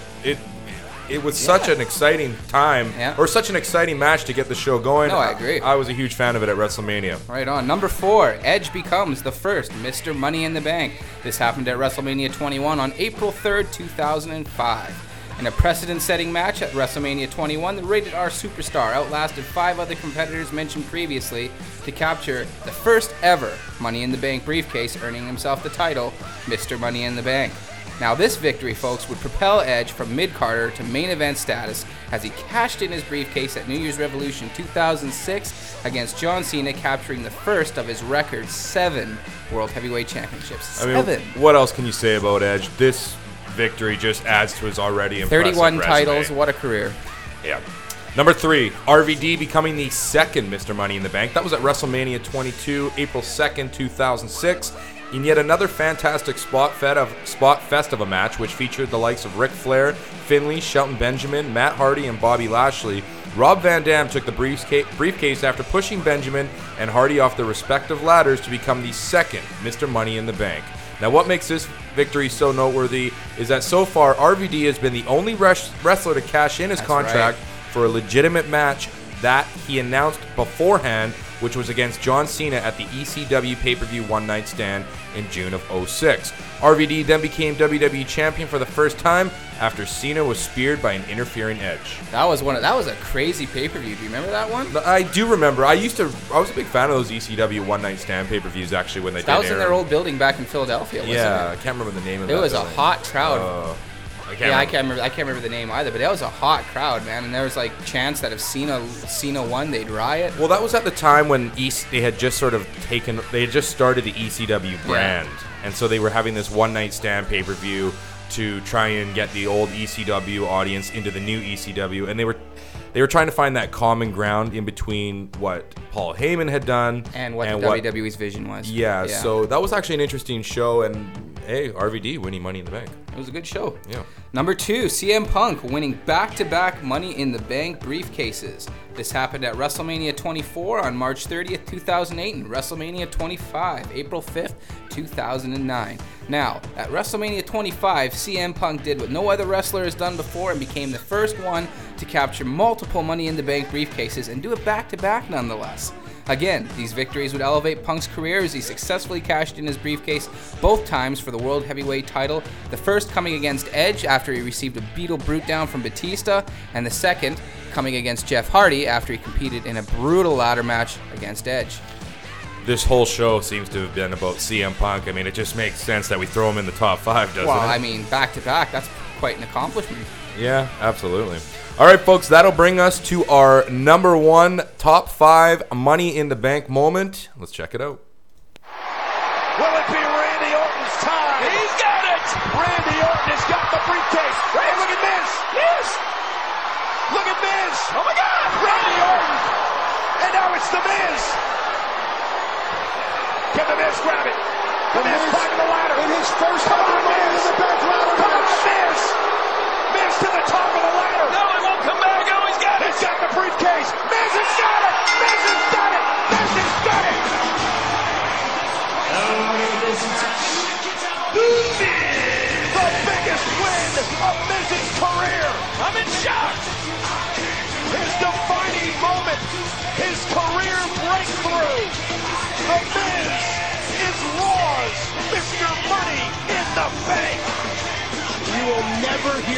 S9: it was such an exciting time, or such an exciting match to get the show going.
S10: No, I agree.
S9: I was a huge fan of it at WrestleMania.
S10: Right on. Number 4, Edge becomes the first Mr. Money in the Bank. This happened at WrestleMania 21 on April 3rd, 2005. In a precedent-setting match at WrestleMania 21, the Rated R Superstar outlasted 5 other competitors mentioned previously to capture the first ever Money in the Bank briefcase, earning himself the title Mr. Money in the Bank. Now, this victory, folks, would propel Edge from mid-carder to main event status as he cashed in his briefcase at New Year's Revolution 2006 against John Cena, capturing the first of his record 7 World Heavyweight Championships. 7.
S9: What else can you say about Edge? This victory just adds to his already impressive
S10: 31
S9: resume.
S10: titles, what a career.
S9: Yeah. Number 3, RVD becoming the second Mr. Money in the Bank. That was at WrestleMania 22, April 2nd, 2006. In yet another fantastic spot fest of a match, which featured the likes of Ric Flair, Finlay, Shelton Benjamin, Matt Hardy, and Bobby Lashley, Rob Van Dam took the briefcase after pushing Benjamin and Hardy off their respective ladders to become the second Mr. Money in the Bank. Now, what makes this victory so noteworthy is that so far, RVD has been the only wrestler to cash in his contract for a legitimate match that he announced beforehand, which was against John Cena at the ECW pay-per-view One Night Stand in June of 2006. RVD then became WWE Champion for the first time after Cena was speared by an interfering Edge.
S10: That was a crazy pay-per-view. Do you remember that one?
S9: I do remember. I was a big fan of those ECW One Night Stand pay-per-views actually when they did
S10: That was in
S9: air.
S10: their old building back in Philadelphia, wasn't it?
S9: Yeah, I can't remember the name of it.
S10: It was a hot crowd. I can't
S9: remember.
S10: remember the name either, but that was a hot crowd, man. And there was like chants that if Cena won, they'd riot.
S9: Well, that was at the time when they had just started the ECW brand, and so they were having this One Night Stand pay-per-view to try and get the old ECW audience into the new ECW, and they were trying to find that common ground in between what Paul Heyman had done
S10: and what WWE's vision was.
S9: Yeah, so that was actually an interesting show, and hey, RVD winning Money in the Bank.
S10: It was a good show.
S9: Yeah.
S10: Number 2, CM Punk winning back-to-back Money in the Bank briefcases. This happened at WrestleMania 24 on March 30th, 2008, and WrestleMania 25, April 5th, 2009. Now, at WrestleMania 25, CM Punk did what no other wrestler has done before and became the first one to capture multiple Money in the Bank briefcases and do it back-to-back nonetheless. Again, these victories would elevate Punk's career as he successfully cashed in his briefcase both times for the World Heavyweight title, the first coming against Edge after he received a Beetle Brute down from Batista, and the second coming against Jeff Hardy after he competed in a brutal ladder match against Edge.
S9: This whole show seems to have been about CM Punk. I mean, it just makes sense that we throw him in the top 5, doesn't it?
S10: Well, I mean, back-to-back, that's quite an accomplishment.
S9: Yeah, absolutely. All right, folks, that'll bring us to our number 1 top 5 Money in the Bank moment. Let's check it out.
S11: Will it be Randy Orton's time? He's got it! Randy Orton has got the briefcase. Hey, look at Miz! Yes! Look at Miz! Oh my God! Randy Orton! And now it's The Miz! Can The Miz grab it? The Miz climbing the ladder. In his first ever Money in the Bank ladder match. Come on, Miz! Miz to the top of the ladder. No, it won't come back. Oh, he's got it. He's got the briefcase. Miz has got it. Miz has done it. Miz has done it. The biggest win of Miz's career. I'm in shock. His defining moment. His career breakthrough. The Miz is Raw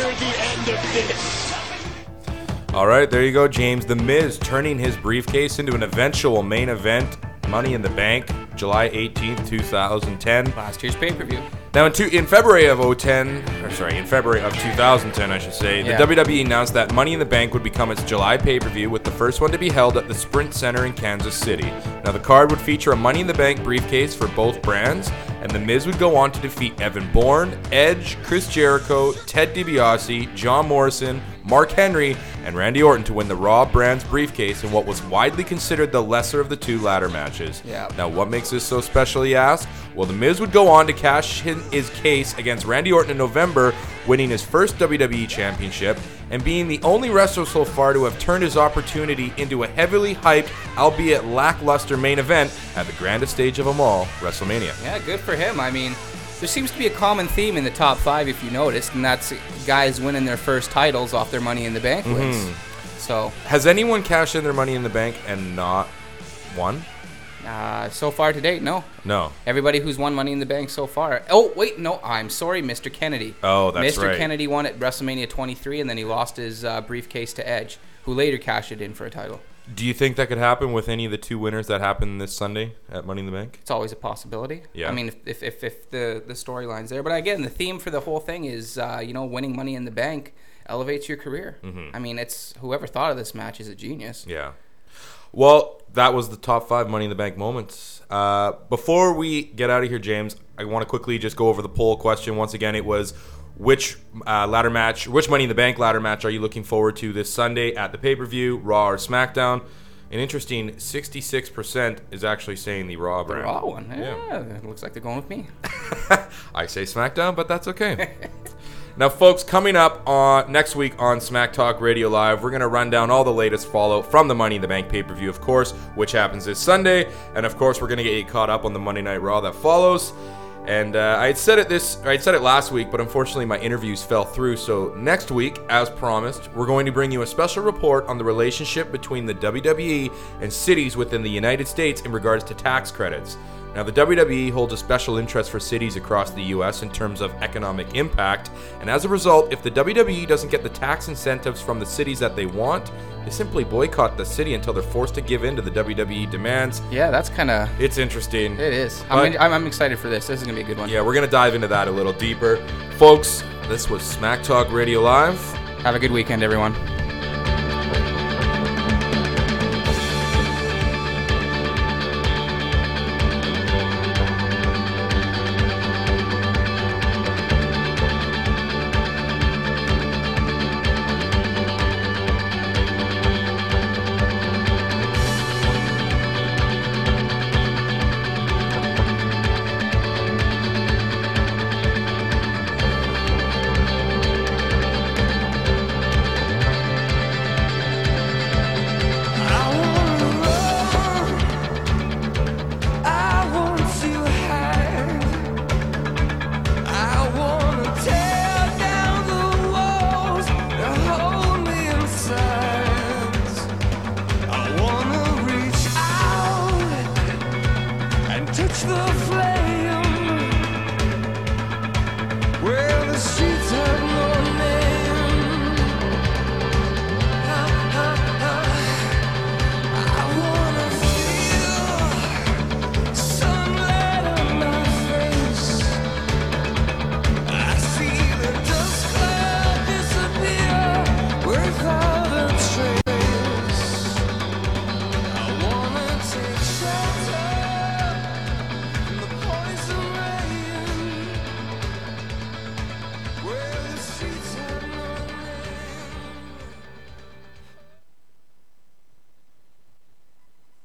S11: hear the end of this.
S9: All right, there you go, James. The Miz turning his briefcase into an eventual main event, Money in the Bank, July 18th, 2010.
S10: Last year's pay-per-view.
S9: Now, in February of 2010, I should say, the WWE announced that Money in the Bank would become its July pay-per-view, with the first one to be held at the Sprint Center in Kansas City. Now, the card would feature a Money in the Bank briefcase for both brands, and The Miz would go on to defeat Evan Bourne, Edge, Chris Jericho, Ted DiBiase, John Morrison, Mark Henry, and Randy Orton to win the Raw brand's briefcase in what was widely considered the lesser of the two ladder matches.
S10: Yeah.
S9: Now, what makes this so special, you ask? Well, The Miz would go on to cash in his case against Randy Orton in November, winning his first WWE Championship, and being the only wrestler so far to have turned his opportunity into a heavily hyped, albeit lackluster main event at the grandest stage of them all, WrestleMania.
S10: Yeah, good for him. I mean, there seems to be a common theme in the top 5, if you noticed, and that's guys winning their first titles off their Money in the Bank wins. So,
S9: has anyone cashed in their Money in the Bank and not won?
S10: So far to date, no.
S9: No.
S10: Everybody who's won Money in the Bank so far. Oh, wait, no, I'm sorry, Mr. Kennedy.
S9: Oh, that's right.
S10: Mr. Kennedy won at WrestleMania 23, and then he lost his briefcase to Edge, who later cashed it in for a title.
S9: Do you think that could happen with any of the two winners that happened this Sunday at Money in the Bank?
S10: It's always a possibility.
S9: Yeah.
S10: I mean, if the storyline's there. But again, the theme for the whole thing is, winning Money in the Bank elevates your career. I mean, it's whoever thought of this match is a genius.
S9: Yeah. Well, that was the top 5 Money in the Bank moments. Before we get out of here, James, I want to quickly just go over the poll question. Once again, it was which Money in the Bank ladder match are you looking forward to this Sunday at the pay-per-view, Raw or SmackDown? An interesting 66% is actually saying the Raw brand.
S10: The Raw one. Yeah, it looks like they're going with me.
S9: I say SmackDown, but that's okay. Now, folks, coming up next week on Smack Talk Radio Live, we're going to run down all the latest fallout from the Money in the Bank pay-per-view, of course, which happens this Sunday. And, of course, we're going to get you caught up on the Monday Night Raw that follows. And I had said it last week, but unfortunately my interviews fell through. So next week, as promised, we're going to bring you a special report on the relationship between the WWE and cities within the United States in regards to tax credits. Now, the WWE holds a special interest for cities across the U.S. in terms of economic impact, and as a result, if the WWE doesn't get the tax incentives from the cities that they want, they simply boycott the city until they're forced to give in to the WWE demands.
S10: Yeah, that's kind of...
S9: It's interesting.
S10: It is. I'm excited for this. This is going to be a good one.
S9: Yeah, we're going to dive into that a little deeper. Folks, this was Smack Talk Radio Live.
S10: Have a good weekend, everyone.
S1: Touch the flame where the street